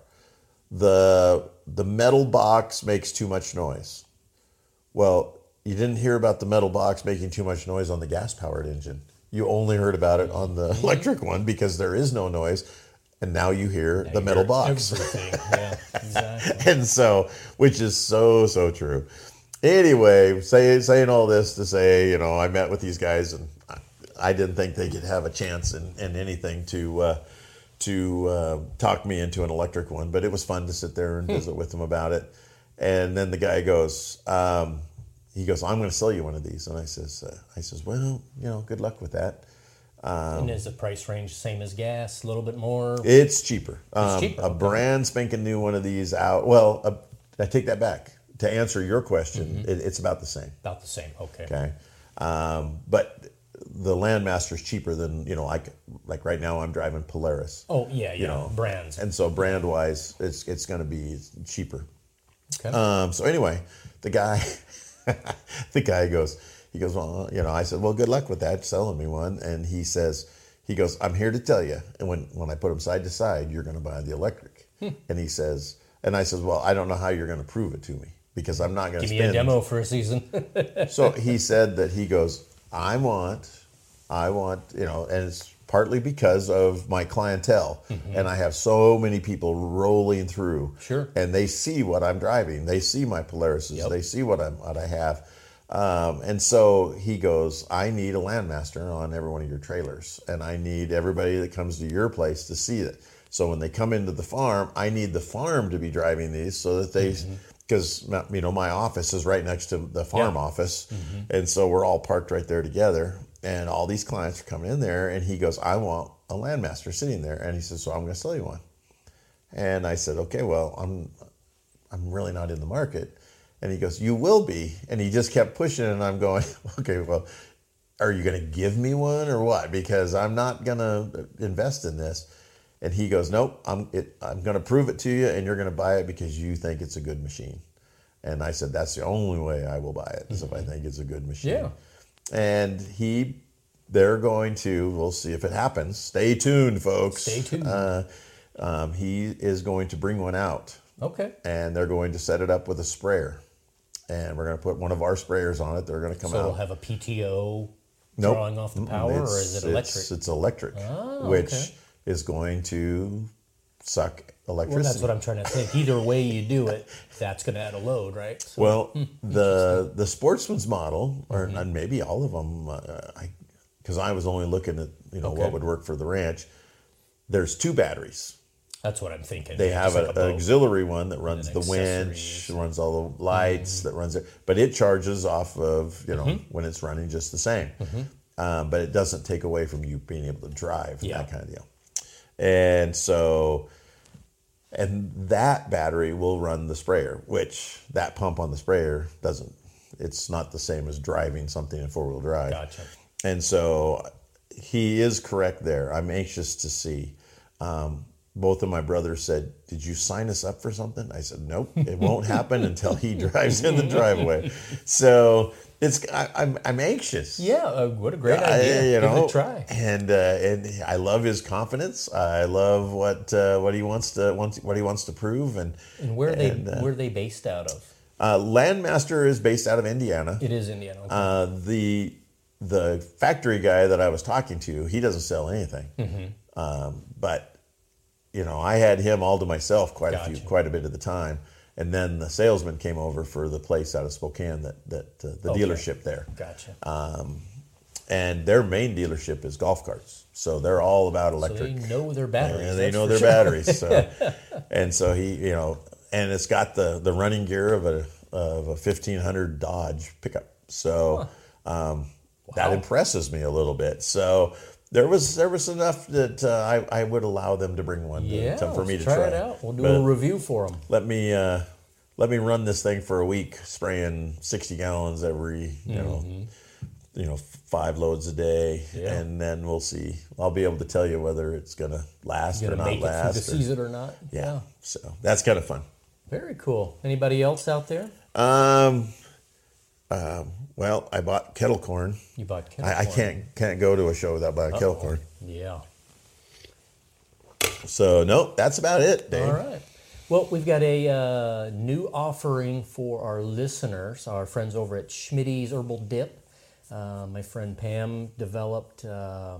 The the metal box makes too much noise. Well, you didn't hear about the metal box making too much noise on the gas-powered engine. You only heard about it on the electric one because there is no noise, and now you hear Now the you metal hear box. Everything. Yeah, exactly. And so, which is so, so true. Anyway, say, saying all this to say, you know, I met with these guys, and I, I didn't think they could have a chance in, in anything to uh, to uh, talk me into an electric one, but it was fun to sit there and visit with them about it. And then the guy goes, um, he goes, I'm going to sell you one of these. And I says, uh, I says, well, you know, good luck with that. And is the price range same as gas? A little bit more? It's cheaper. Um, cheaper, a okay. brand spanking new one of these out. Well, uh, I take that back. To answer your question, it, it's about the same. About the same. Okay. Okay, um, but the Landmaster is cheaper than, you know, like like right now I'm driving Polaris. Oh yeah, yeah. You know, Brands. and so brand wise, it's it's going to be cheaper. Okay. Um, so anyway, the guy, the guy goes, he goes, well, you know, I said, well, good luck with that, selling me one. And he says, he goes, I'm here to tell you. And when, when I put them side to side, you're going to buy the electric. And he says, and I says, well, I don't know how you're going to prove it to me, because I'm not going to Give spend. me a demo for a season. So he said that he goes, I want, I want, you know, and it's partly because of my clientele. Mm-hmm. And I have so many people rolling through. Sure. And they see what I'm driving. They see my Polarises. Yep. They see what I'm what I have. Um, and so he goes, I need a Landmaster on every one of your trailers. And I need everybody that comes to your place to see it. So when they come into the farm, I need the farm to be driving these so that they, because, mm-hmm. you know, my office is right next to the farm Yeah. office. Mm-hmm. And so we're all parked right there together. And all these clients are coming in there, and he goes, I want a Landmaster sitting there. And he says, so I'm going to sell you one. And I said, okay, well, I'm I'm really not in the market. And he goes, you will be. And he just kept pushing, and I'm going, okay, well, are you going to give me one or what? Because I'm not going to invest in this. And he goes, nope, I'm it, I'm going to prove it to you, and you're going to buy it because you think it's a good machine. And I said, that's the only way I will buy it, is if I think it's a good machine. Yeah. And he, they're going to, we'll see if it happens. Stay tuned, folks. Stay tuned. Uh, um, he is going to bring one out, Okay. and they're going to set it up with a sprayer. And we're going to put one of our sprayers on it. They're going to come So out. it'll have a P T O Nope. drawing off the Mm-mm. power, or It's- is it electric? It's, it's electric, Oh, which okay. is going to suck electricity. Well, that's what I'm trying to think. Either way you do it, that's going to add a load, right? So, Well, the the Sportsman's model, or and maybe all of them, uh, I because I was only looking at, you know, Okay. what would work for the ranch. There's two batteries. that's what I'm thinking. They Yeah, have just a, like a an boat. auxiliary one that runs an the winch, accessories. runs all the lights, that runs it, but it charges off of, you know, when it's running just the same. Um, but it doesn't take away from you being able to drive, Yeah. that kind of deal. And so, and that battery will run the sprayer, which that pump on the sprayer doesn't, it's not the same as driving something in four-wheel drive. Gotcha. And so he is correct there. I'm anxious to see. Um, both of my brothers said, did you sign us up for something? I said, nope, it won't happen until he drives in the driveway. So it's, I, I'm, I'm anxious. Yeah, uh, what a great I- idea. you Give know, it a try. And uh, and I love his confidence. I love what uh, what he wants to wants what he wants to prove. And And where are they and, uh, where are they based out of? uh, Landmaster is based out of Indiana. It is Indiana. Okay. Uh, the the factory guy that I was talking to, he doesn't sell anything. Mm-hmm. Um, but you know, I had him all to myself quite a Gotcha. few, quite a bit of the time. And then the salesman came over for the place out of Spokane, that that uh, the Okay. dealership there. Gotcha. Um, and their main dealership is golf carts, so they're all about so electric. they know their batteries. And they that's know for their sure. batteries. So, and so he, you know, and it's got the the running gear of a of a fifteen hundred Dodge pickup. So Um, That impresses me a little bit. So there was there was enough that uh, I, I would allow them to bring one to, Yeah, to, for me let's to try try it out. We'll do But a review for them. Let me uh, let me run this thing for a week, spraying sixty gallons every you know you know five loads a day, Yeah. and then we'll see. I'll be able to tell you whether it's gonna last Going or to not make it through last. the or- season or not. yeah. So that's kind of fun. Very cool. Anybody else out there? Um, um, well, I bought kettle corn. You bought kettle I, I corn. can't can't go to a show without buying kettle corn. Yeah. So no, that's about it, Dave. All right. Well, we've got a uh, new offering for our listeners, our friends over at Schmitty's Herbal Dip. Uh, my friend Pam developed uh,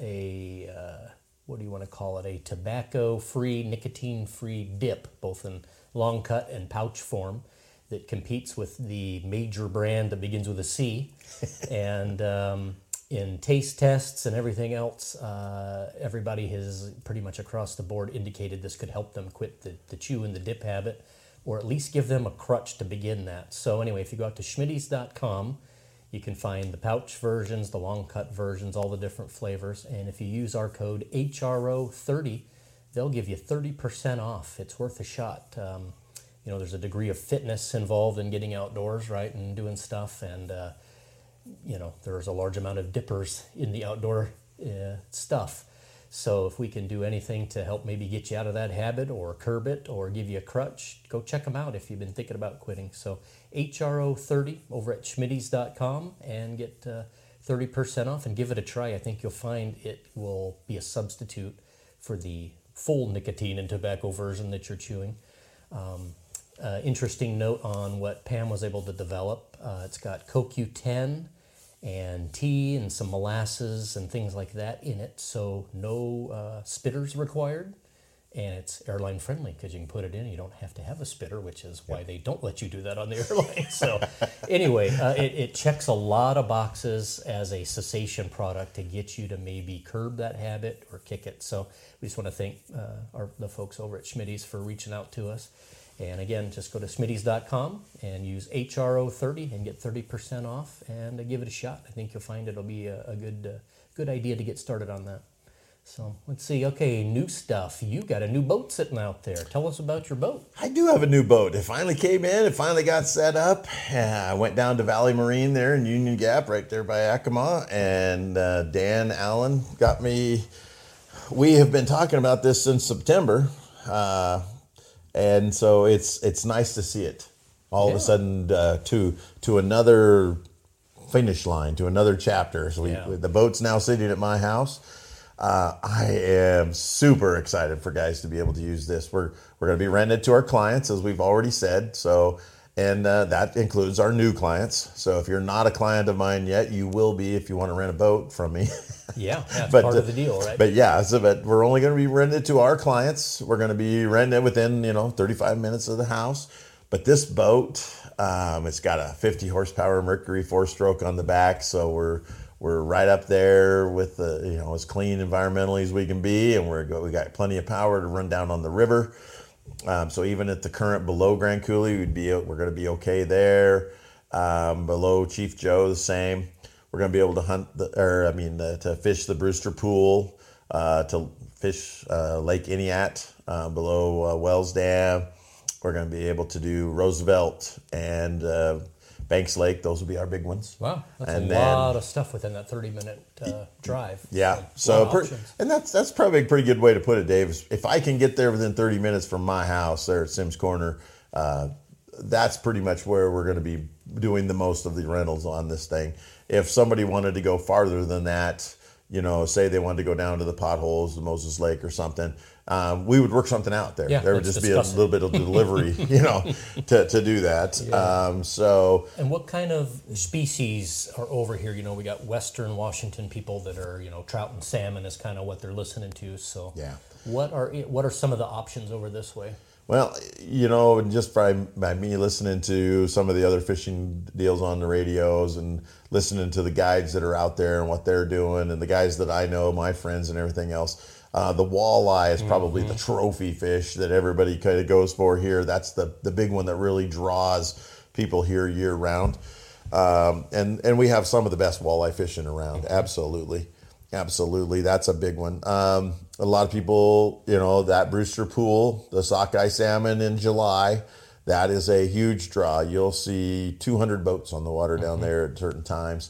a, uh, what do you want to call it, a tobacco-free, nicotine-free dip, both in long cut and pouch form, that competes with the major brand that begins with a C. And um, in taste tests and everything else, uh, everybody has pretty much across the board indicated this could help them quit the, the chew and the dip habit, or at least give them a crutch to begin that. So anyway, if you go out to schmittys dot com, you can find the pouch versions, the long cut versions, all the different flavors. And if you use our code H R O thirty, they'll give you thirty percent off. It's worth a shot. Um, you know, there's a degree of fitness involved in getting outdoors, right, and doing stuff. And, uh, you know, there's a large amount of dippers in the outdoor uh, stuff. So if we can do anything to help maybe get you out of that habit or curb it or give you a crutch, go check them out if you've been thinking about quitting. So H R O thirty over at schmittys dot com and get uh, thirty percent off and give it a try. I think you'll find it will be a substitute for the full nicotine and tobacco version that you're chewing. Um, uh, interesting note on what Pam was able to develop. Uh, it's got C O Q ten and tea and some molasses and things like that in it. So no uh, spitters required. And it's airline friendly because you can put it in. You don't have to have a spitter, which is why they don't let you do that on the airline. So anyway, uh, it, it checks a lot of boxes as a cessation product to get you to maybe curb that habit or kick it. So we just want to thank uh, our, the folks over at Schmitty's for reaching out to us. And again, just go to schmittys dot com and use H R O thirty and get thirty percent off and uh, give it a shot. I think you'll find it'll be a, a good, uh, good idea to get started on that. So let's see. Okay, new stuff. You got a new boat sitting out there. Tell us about your boat. I do have a new boat. It finally came in. It finally got set up. I went down to Valley Marine there in Union Gap, right there by Yakima, and uh, Dan Allen got me. We have been talking about this since September, uh, and so it's it's nice to see it all Yeah. of a sudden uh, to to another finish line, to another chapter. So we, Yeah. the boat's now sitting at my house. Uh, I am super excited for guys to be able to use this. We're we're going to be rented to our clients, as we've already said. So, and uh, that includes our new clients. So, if you're not a client of mine yet, you will be if you want to rent a boat from me. Yeah, that's But, part uh, of the deal, right? But yeah, so but we're only going to be rented to our clients. We're going to be rented within you know thirty-five minutes of the house. But this boat, um, it's got a fifty horsepower Mercury four stroke on the back, so we're We're right up there with the, you know, as clean environmentally as we can be, and we're we got plenty of power to run down on the river. Um, so even at the current below Grand Coulee, we'd be we're going to be okay there. Um, below Chief Joe, the same. We're going to be able to hunt the, or I mean, uh, to fish the Brewster Pool, uh, to fish uh, Lake Iniat uh, below uh, Wells Dam. We're going to be able to do Roosevelt and uh, Banks Lake. Those will be our big ones. Wow, that's And a then- lot of stuff within that thirty-minute uh, drive. Yeah, So, so a lot of per, options. and that's that's probably a pretty good way to put it, Dave. is If I can get there within thirty minutes from my house there at Sims Corner, uh, that's pretty much where we're going to be doing the most of the rentals on this thing. If somebody wanted to go farther than that, you know, say they wanted to go down to the potholes, the Moses Lake or something, um, we would work something out there. Yeah, there would let's just be a discuss it. little bit of delivery, you know, to, to do that. Yeah. Um, so And what kind of species are over here? You know, we got Western Washington people that are, you know, trout and salmon is kind of what they're listening to. So Yeah. what are what are some of the options over this way? Well, you know, just by, by me listening to some of the other fishing deals on the radios and listening to the guides that are out there and what they're doing and the guys that I know, my friends and everything else, uh, the walleye is probably the trophy fish that everybody kind of goes for here. That's the, the big one that really draws people here year round. Um, and, and we have some of the best walleye fishing around. Absolutely. Absolutely. That's a big one. Um, a lot of people, you know, that Brewster Pool, the sockeye salmon in July, that is a huge draw. You'll see two hundred boats on the water down mm-hmm. there at certain times.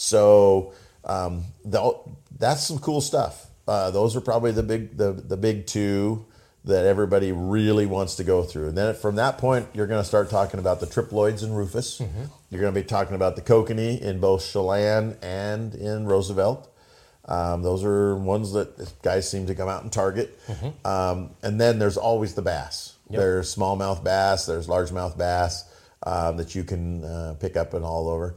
So um, the, that's some cool stuff. Uh, those are probably the big the, the big two that everybody really wants to go through. And then from that point, you're going to start talking about the triploids in Rufus. Mm-hmm. You're going to be talking about the kokanee in both Chelan and in Roosevelt. Um, those are ones that guys seem to come out and target. Mm-hmm. Um, and then there's always the bass. Yep. There's smallmouth bass, there's largemouth bass um, that you can uh, pick up and all over.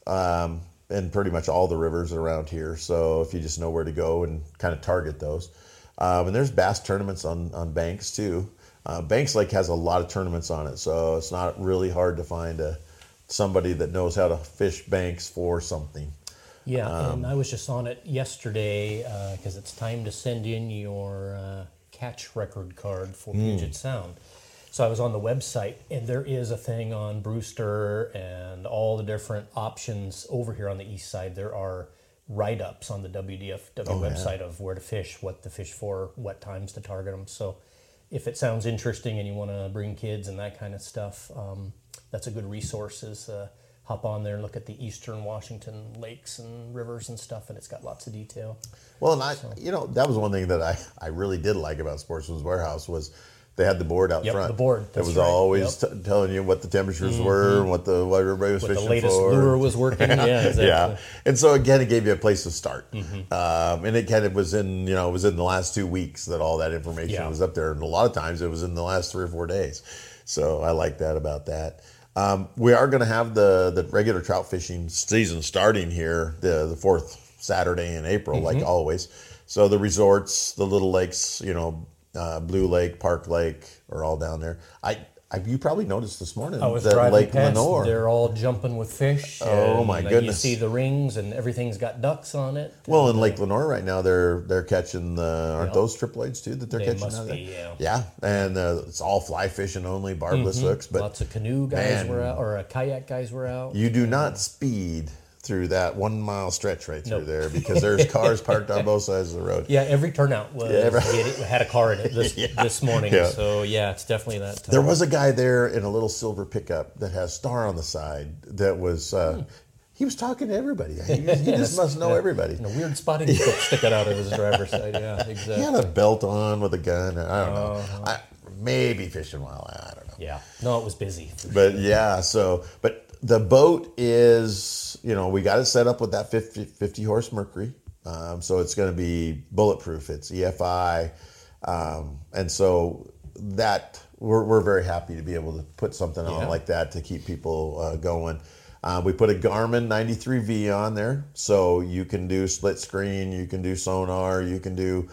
Um, and pretty much all the rivers around here. So if you just know where to go and kind of target those. Um, and there's bass tournaments on, on Banks too. Uh, Banks Lake has a lot of tournaments on it, so it's not really hard to find a somebody that knows how to fish banks for something. Yeah, um, and I was just on it yesterday because uh, it's time to send in your uh, catch record card for Puget mm. Sound. So I was on the website, and there is a thing on Brewster and all the different options over here on the east side. There are write-ups on the W D F W oh, website yeah. of where to fish, what to fish for, what times to target them. So if it sounds interesting and you want to bring kids and that kind of stuff, um, that's a good resource. Is uh, hop on there and look at the eastern Washington lakes and rivers and stuff, and it's got lots of detail. Well, and I, so. you know, that was one thing that I, I really did like about Sportsman's Warehouse was they had the board out yep, front. the board. It was right. always yep. t- telling you what the temperatures mm-hmm. were and what the what everybody was what fishing the latest for. lure was working. Yeah, exactly. yeah. And so again, it gave you a place to start. Mm-hmm. Um, and it kind of was in you know it was in the last two weeks that all that information yeah. was up there, and a lot of times it was in the last three or four days. So I like that about that. Um, we are going to have the the regular trout fishing season starting here the the fourth Saturday in April, mm-hmm. like always. So the resorts, the little lakes, you know. Uh, Blue Lake, Park Lake are all down there. I, I you probably noticed this morning I was that driving Lake past, Lenore. they're all jumping with fish. Oh my and, uh, goodness! You see the rings and everything's got ducks on it. Well, and, in Lake Lenore right now, they're they're catching the aren't yeah. those triploids too that they're they catching must out there? Be, yeah. Yeah, and uh, it's all fly fishing only, barbless mm-hmm. hooks. But lots of canoe guys man, were out, or uh, kayak guys were out. You do not speed through that one mile stretch right through nope. there because there's cars parked on both sides of the road. Yeah, every turnout was yeah, every... it had a car in it this yeah. this morning. Yeah. So yeah, it's definitely that time. There was a guy there in a little silver pickup that has star on the side that was. Uh, hmm. He was talking to everybody. He, he yeah, just must know yeah. everybody. And a weird spotting scope sticking out of his driver's side. Yeah, exactly. He had a belt on with a gun. I don't know. Uh-huh. I, maybe fishing wildlife. I don't know. Yeah. No, it was busy. But sure. yeah, so but the boat is, you know, we got it set up with that fifty, fifty horse Mercury. Um, so it's going to be bulletproof. It's E F I. Um, and so that we're, we're very happy to be able to put something on yeah. like that to keep people uh, going. Uh, we put a Garmin ninety-three V on there, so you can do split screen, you can do sonar, you can do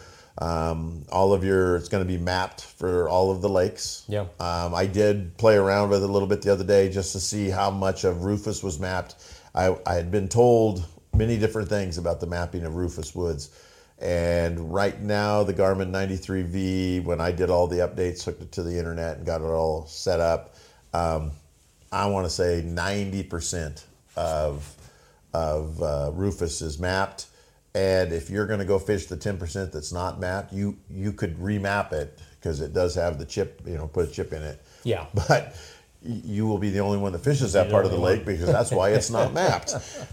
um, all of your, it's going to be mapped for all of the lakes. Yeah. Um, I did play around with it a little bit the other day just to see how much of Rufus was mapped. I, I had been told many different things about the mapping of Rufus Woods. And right now, the Garmin ninety-three V, when I did all the updates, hooked it to the internet and got it all set up, um, I want to say ninety percent of of uh, Rufus is mapped, and if you're going to go fish the ten percent that's not mapped, you you could remap it because it does have the chip, you know, put a chip in it. Yeah. But you will be the only one that fishes that part of the lake because that's why it's not mapped.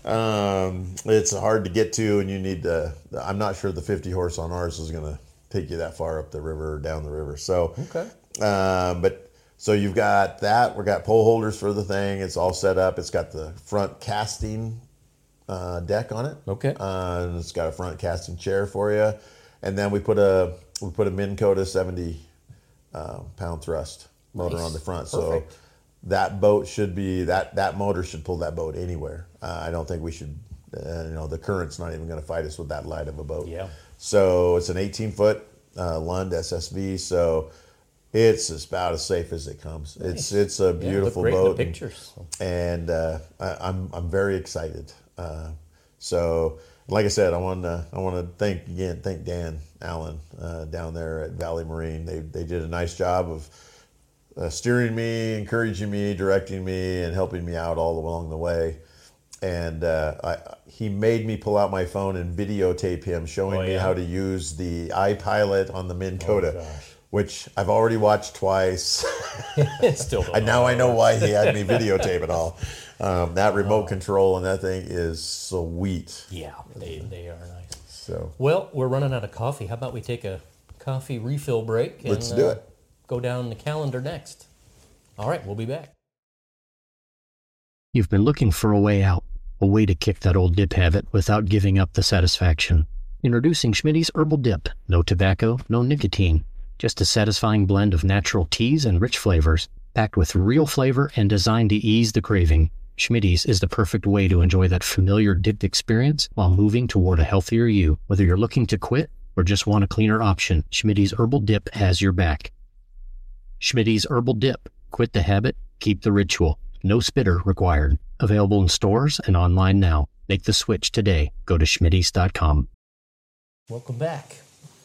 Um, it's hard to get to, and you need to. I'm not sure the fifty horse on ours is going to take you that far up the river or down the river. So, okay. Um, but. So you've got that. We've got pole holders for the thing. It's all set up. It's got the front casting uh, deck on it. Okay. Uh, and it's got a front casting chair for you. And then we put a we put a Minn Kota seventy uh, pound thrust motor nice. on the front. Perfect. So that boat should be that that motor should pull that boat anywhere. Uh, I don't think we should. Uh, you know, the current's not even going to fight us with that light of a boat. Yeah. So it's an eighteen foot uh, Lund S S V. So it's about as safe as it comes. Nice. It's it's a beautiful yeah, boat. In the pictures. And, and uh, I, I'm I'm very excited. Uh, so, like I said, I want to I want to thank again thank Dan Allen uh, down there at Valley Marine. They they did a nice job of uh, steering me, encouraging me, directing me, and helping me out all along the way. and uh, I, he made me pull out my phone and videotape him showing Oh, me yeah? how to use the iPilot on the Minn Kota, Oh, gosh. which I've already watched twice. Still don't And know now how I it know works. why he had me videotape it all. Um, that remote control and that thing is sweet. Yeah, they, they are nice. So Well, we're running out of coffee. How about we take a coffee refill break and Let's do uh, it. go down the calendar next. All right, we'll be back. You've been looking for a way out, a way to kick that old dip habit without giving up the satisfaction. Introducing Schmitty's Herbal Dip. No tobacco, no nicotine. Just a satisfying blend of natural teas and rich flavors, packed with real flavor and designed to ease the craving. Schmitty's is the perfect way to enjoy that familiar dip experience while moving toward a healthier you. Whether you're looking to quit or just want a cleaner option, Schmitty's Herbal Dip has your back. Schmitty's Herbal Dip. Quit the habit, keep the ritual. No spitter required. Available in stores and online now. Make the switch today. Go to schmittys dot com. Welcome back.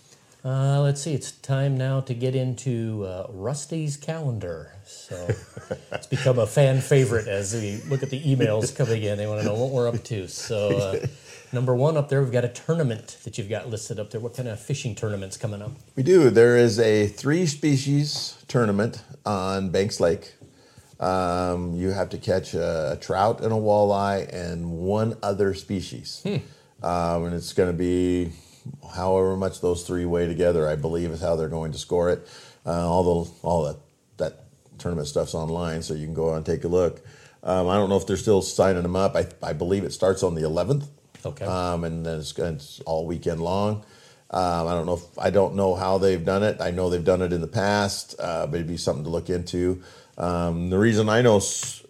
Uh, let's see, it's time now to get into uh, Rusty's calendar. So it's become a fan favorite as we look at the emails coming in. They want to know what we're up to. So uh, number one up there, we've got a tournament that you've got listed up there. What kind of fishing tournaments coming up? we do. There is a three species tournament on Banks Lake. Um, you have to catch a, a trout and a walleye and one other species. Hmm. Um, and it's going to be however much those three weigh together, I believe, is how they're going to score it. Uh, all the, all that, that tournament stuff's online, so you can go on and take a look. Um, I don't know if they're still signing them up. I, I believe it starts on the eleventh. Okay. Um, and then it's, it's all weekend long. Um, I don't know if, I don't know how they've done it. I know they've done it in the past, uh, but it'd be something to look into. Um, the reason I know s-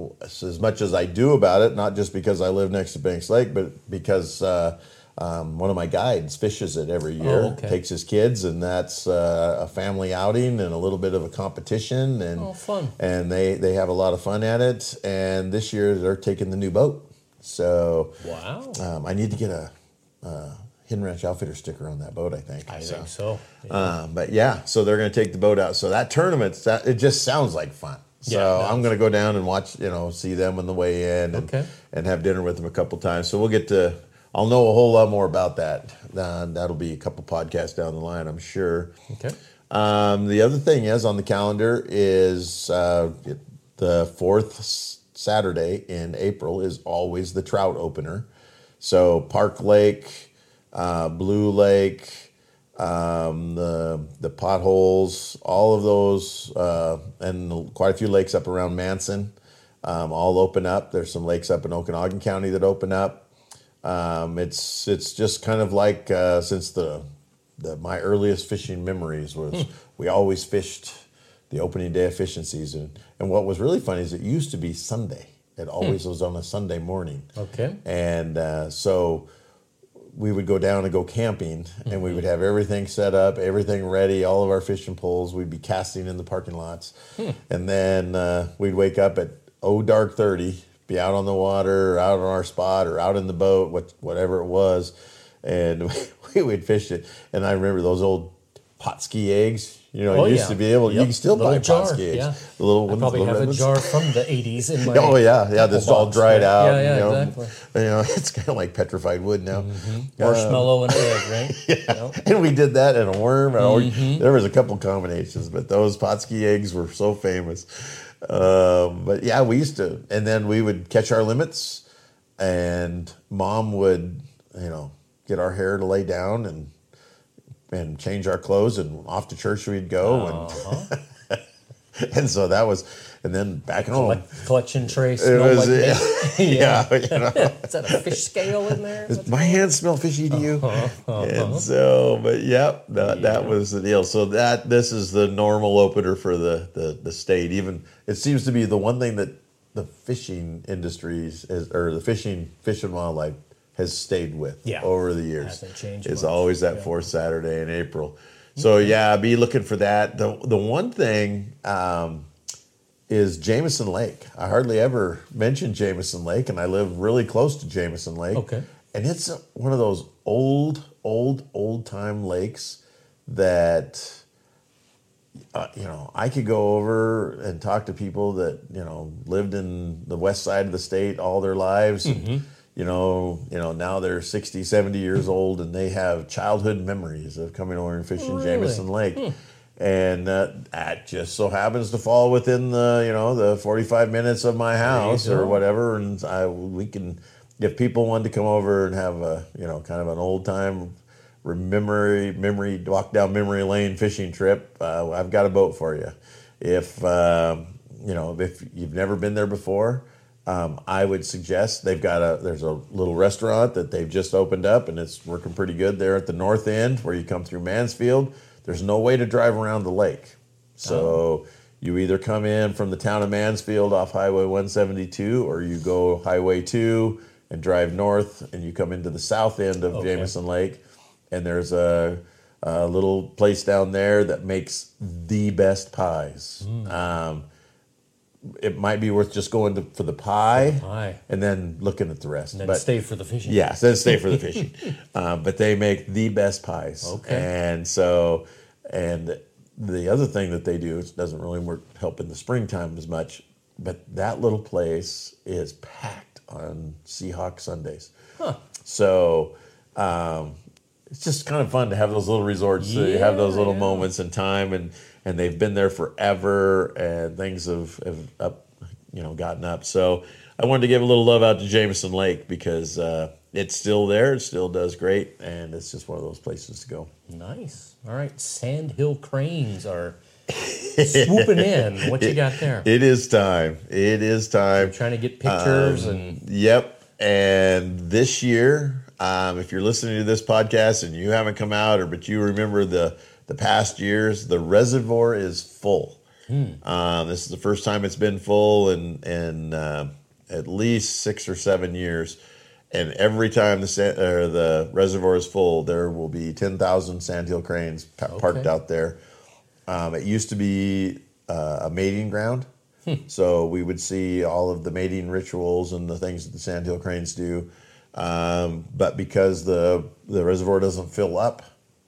as much as I do about it, not just because I live next to Banks Lake, but because uh, um, one of my guides fishes it every year, Oh, okay. takes his kids, and that's uh, a family outing and a little bit of a competition. And Oh, fun. and they, they have a lot of fun at it. And this year they're taking the new boat. So Wow. um, I need to get a, uh Hidden Ranch Outfitter sticker on that boat, I think. I so. think so. Yeah. Um, but yeah, so they're going to take the boat out. So that tournament, that, it just sounds like fun. So Yeah, it does. I'm going to go down and watch, you know, see them on the way in and, Okay. and have dinner with them a couple times. So we'll get to, I'll know a whole lot more about that. Uh, that'll be a couple podcasts down the line, I'm sure. Okay. Um, the other thing is on the calendar is uh, the fourth s- Saturday in April is always the trout opener. So Park Lake, uh, Blue Lake, um, the the potholes, all of those, uh, and quite a few lakes up around Manson, um, all open up. There's some lakes up in Okanagan County that open up. Um, it's it's just kind of like uh, since the, the my earliest fishing memories was we always fished the opening day of fishing season. And what was really funny is it used to be Sunday. It always was on a Sunday morning. Okay. And uh, so we would go down and go camping, and we would have everything set up, everything ready, all of our fishing poles. We'd be casting in the parking lots. And then uh, we'd wake up at oh dark thirty, be out on the water, or out on our spot, or out in the boat, what, whatever it was. And we would fish it. And I remember those old pot ski eggs. You know, Oh, you used yeah. to be able, you Yep. can still Little buy jar, pot ski eggs. yeah. The little I ones, probably the have red a ones. jar from the eighties in my Oh yeah, yeah. This is all box, dried right? out. Yeah, yeah, you know, exactly. You know, it's kind of like petrified wood now. Marshmallow and egg, right? Yeah. Yep. And we did that and a worm. And all- Mm-hmm. there was a couple combinations, but those Potski eggs were so famous. Um, but yeah, we used to, and then we would catch our limits, and Mom would, you know, get our hair to lay down and and change our clothes, and off to church we'd go, Uh-huh. and and so that was, and then back home. Like collection tray It smell was, like yeah, bacon. yeah, you know. Is that a fish scale in there? Does my hands smell fishy to you? Uh-huh, And so, but yep, that, that Yeah. was the deal. So that this is the normal opener for the, the, the state. Even it seems to be the one thing that the fishing industries is, or the fishing fish and wildlife has stayed with Yeah. over the years. Hasn't changed It's much. always that Yeah. fourth Saturday in April. So yeah, be looking for that. The the one thing um, is Jameson Lake. I hardly ever mention Jameson Lake, and I live really close to Jameson Lake. Okay. And it's a- one of those old, old, old time lakes that uh, you know, I could go over and talk to people that, you know, lived in the west side of the state all their lives. Mm-hmm. And, you know, you know, now they're sixty, seventy years old and they have childhood memories of coming over and fishing Really? Jameson Lake. Hmm. And uh, that just so happens to fall within the, you know, the forty-five minutes of my house or whatever. And I, we can, if people wanted to come over and have a, you know, kind of an old time memory, memory, walk down memory lane fishing trip, uh, I've got a boat for you. If, um, you know, if you've never been there before, um, I would suggest they've got a, there's a little restaurant that they've just opened up and it's working pretty good there at the north end where you come through Mansfield. There's no way to drive around the lake. So oh. you either come in from the town of Mansfield off Highway one seventy-two or you go Highway two and drive north and you come into the south end of okay. Jameson Lake. And there's a, a little place down there that makes the best pies. Mm. Um, it might be worth just going to, for the pie, for the pie and then looking at the rest. And then but, stay for the fishing. Yes, then stay for the fishing. um, but they make the best pies. Okay. And so, and the other thing that they do, it doesn't really work help in the springtime as much, but that little place is packed on Seahawk Sundays. Huh. So um, it's just kind of fun to have those little resorts. Yeah, so you have those little yeah. moments in time, and, and they've been there forever, and things have, have up, you know, gotten up. So I wanted to give a little love out to Jameson Lake because uh, it's still there. It still does great, and it's just one of those places to go. Nice. All right, Sandhill Cranes are swooping in. What you got there? It is time. It is time. I'm trying to get pictures um, and yep. And this year, um, if you're listening to this podcast and you haven't come out, or but you remember the the past years, the reservoir is full. Hmm. Um, this is the first time it's been full in in uh, at least six or seven years. And every time the sand, or the reservoir is full, there will be ten thousand sandhill cranes pa- okay. parked out there. Um, it used to be uh, a mating ground. Hmm. So we would see all of the mating rituals and the things that the sandhill cranes do. Um, but because the the reservoir doesn't fill up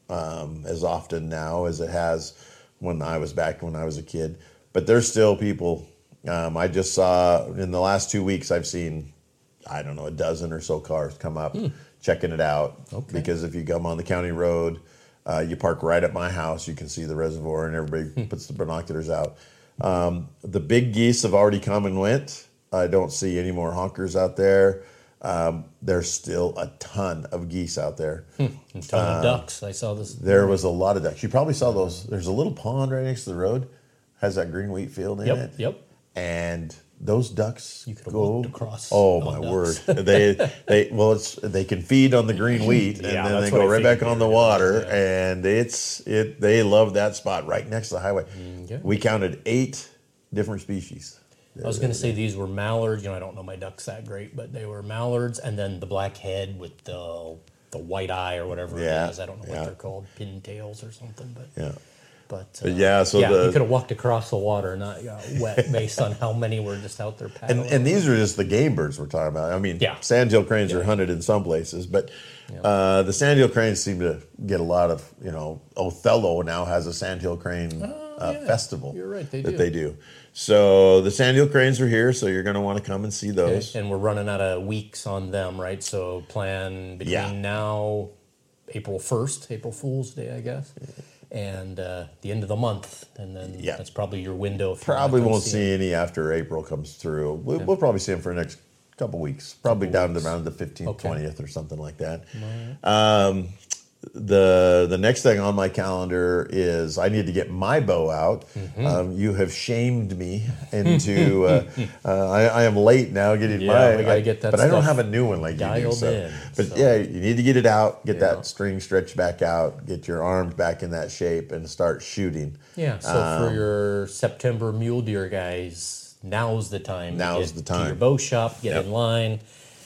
um, as often now as it has when I was back when I was a kid, but there's still people. Um, I just saw in the last two weeks I've seen, I don't know, a dozen or so cars come up hmm. checking it out. Okay. Because if you come on the county road, uh, you park right at my house, you can see the reservoir and everybody hmm. puts the binoculars out. Um, the big geese have already come and went. I don't see any more honkers out there. Um, there's still a ton of geese out there. Hmm. A ton uh, of ducks. I saw this. There was a lot of ducks. You probably saw those. There's a little pond right next to the road. Has that green wheat field in yep, it. Yep. And those ducks you could have go walked across. Oh my word! they they well, it's they can feed on the green wheat, and yeah, then they go right back on the water, yeah. and it's it. They love that spot right next to the highway. Okay. We counted eight different species. I was going to say these were mallards. You know, I don't know my ducks that great, but they were mallards, and then the black head with the the white eye or whatever yeah. it is. I don't know what yeah. they're called, pintails or something, but yeah. But, uh, but yeah, so yeah, the, you could have walked across the water, not uh, wet, based on how many were just out there paddling. And, and these are just the game birds we're talking about. I mean, yeah. sandhill cranes yeah. are hunted in some places, but yeah. uh, the sandhill cranes seem to get a lot of, you know, Othello now has a sandhill crane oh, uh, yeah. festival. You're right, they that do. they do. So the sandhill cranes are here, so you're going to want to come and see those. Okay. And we're running out of weeks on them, right? So plan between yeah. now, April first, April Fool's Day, I guess. And uh, the end of the month, and then yeah. that's probably your window. If probably you won't see, see any after April comes through. We'll, yeah. we'll probably see them for the next couple weeks, probably couple down weeks. to around the fifteenth, okay. twentieth or something like that. Right. Um, the the next thing on my calendar is I need to get my bow out. Mm-hmm. Um, you have shamed me into. uh, uh, I, I am late now getting yeah, my. We gotta get that but I don't have a new one like you do. So. In, but so. yeah, you need to get it out, get yeah. that string stretched back out, get your arms back in that shape, and start shooting. Yeah. So um, for your September mule deer guys, now's the time. Now's to get the time. To your bow shop, get yep. in line.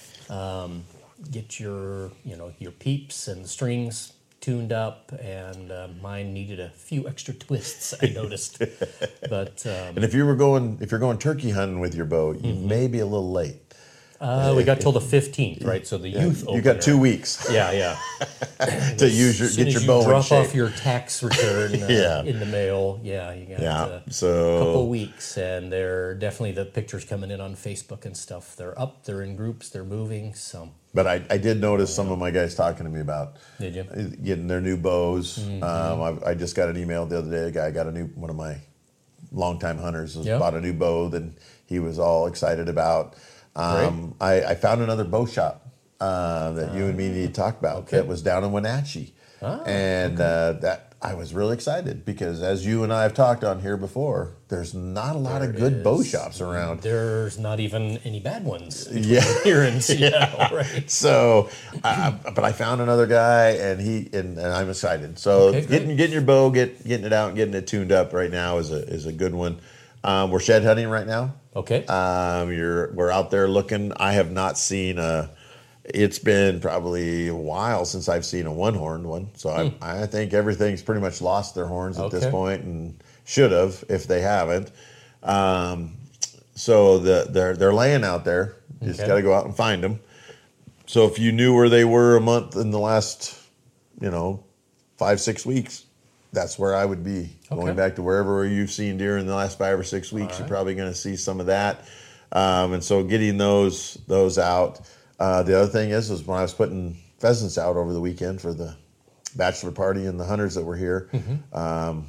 Um, Get your, you know, your peeps and the strings tuned up, and uh, mine needed a few extra twists. I noticed, but um, and if you were going, if you're going turkey hunting with your bow, you mm-hmm. may be a little late. Uh, we got till the fifteenth, right? So the youth You got opener. two weeks Yeah, yeah. to use your As soon get as your you bow in drop shape. off your tax return uh, Yeah. in the mail, yeah, you got Yeah, uh, so- a couple weeks, and they're definitely the pictures coming in on Facebook and stuff. They're up, they're in groups, they're moving. So But I, I did notice some of my guys talking to me about Did you? getting their new bows. Um, I, I just got an email the other day. A guy got a new one of my longtime hunters has Yeah. bought a new bow that he was all excited about. Um, I, I found another bow shop uh, that you and me need to talk about okay. that was down in Wenatchee, Ah, and uh, that I was really excited because as you and I have talked on here before, there's not a lot of good bow is- shops around. there's not even any bad ones between Yeah. here and Seattle, right? So, uh, but I found another guy, and he and, and I'm excited. So, Okay, great. getting getting your bow, get getting it out, and getting it tuned up right now is a is a good one. Um, we're shed hunting right now. Okay. Um, you're we're out there looking. I have not seen a. It's been probably a while since I've seen a one horned one. So I I think everything's pretty much lost their horns at this Okay. point, and should have if they haven't. Um, so the they're they're laying out there. You just Okay. got to go out and find them. So if you knew where they were a month in the last, you know, five six weeks, that's where I would be. Okay. Going back to wherever you've seen deer in the last five or six weeks, you're probably going to see some of that. Um, and so getting those those out. Uh, the other thing is, is when I was putting pheasants out over the weekend for the bachelor party and the hunters that were here, um,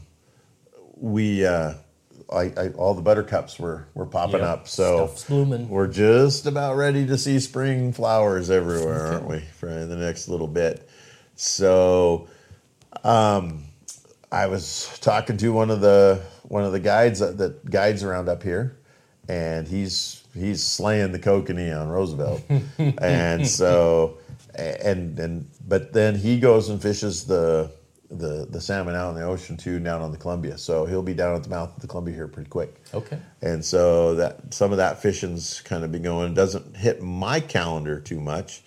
we uh, I, I, all the buttercups were were popping Yep. up. So Stuff's blooming. we're just about ready to see spring flowers everywhere, aren't we? For the next little bit. So, um, I was talking to one of the one of the guides that, that guides around up here, and he's he's slaying the kokanee on Roosevelt, and so and and but then he goes and fishes the the the salmon out in the ocean too, down on the Columbia. So he'll be down at the mouth of the Columbia here pretty quick. Okay. And so that some of that fishing's kind of been going. Doesn't hit my calendar too much.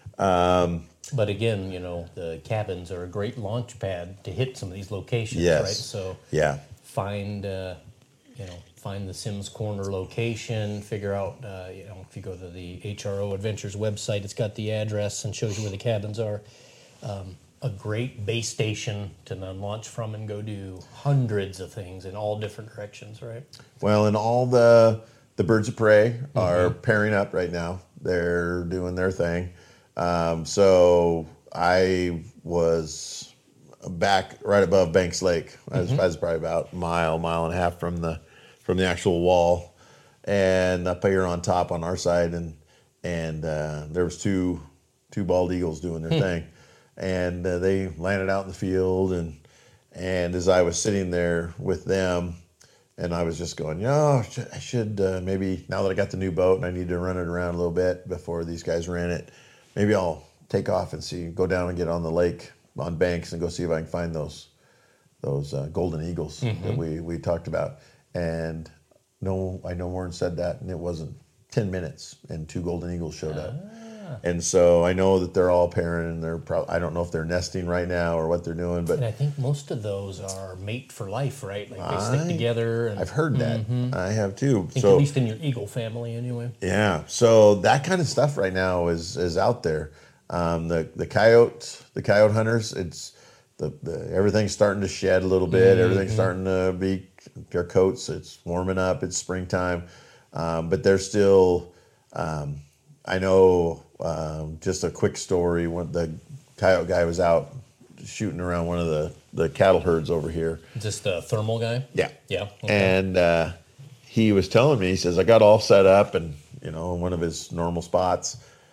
Um, But again, you know, the cabins are a great launch pad to hit some of these locations, Yes. right? So yeah, find, uh, you know, find the Sims Corner location, figure out, uh, you know, if you go to the H R O Adventures website, it's got the address and shows you where the cabins are. Um, a great base station to then launch from and go do hundreds of things in all different directions, right? well, and all the the birds of prey are pairing up right now. They're doing their thing. Um, so I was back right above Banks Lake. I was, I was probably about a mile, mile and a half from the from the actual wall, and up here on top on our side, and and uh, there was two two bald eagles doing their thing, and uh, they landed out in the field, and and as I was sitting there with them, and I was just going, yeah, I should, I should uh, maybe now that I got the new boat and I need to run it around a little bit before these guys ran it. Maybe I'll take off and see, go down and get on the lake on Banks and go see if I can find those those uh, golden eagles that we, we talked about. And no, I know Warren said that, and it wasn't ten minutes, and two golden eagles showed up. And so I know that they're all pairing, and they're probably, I don't know if they're nesting right now or what they're doing, but And I think most of those are mate for life, right? Like they I- stick together. And I've heard that. I have too. I think So at least in your eagle family, anyway. yeah, so that kind of stuff right now is is out there. Um, the the coyote the coyote hunters, it's the, the everything's starting to shed a little bit. Everything's starting to be their coats. It's warming up. It's springtime, um, but they're still. Um, I know. Um, just a quick story. When the coyote guy was out shooting around one of the the cattle herds over here. Just a thermal guy? Yeah. Yeah. Okay. And uh, he was telling me, he says, I got all set up and, you know, in one of his normal spots.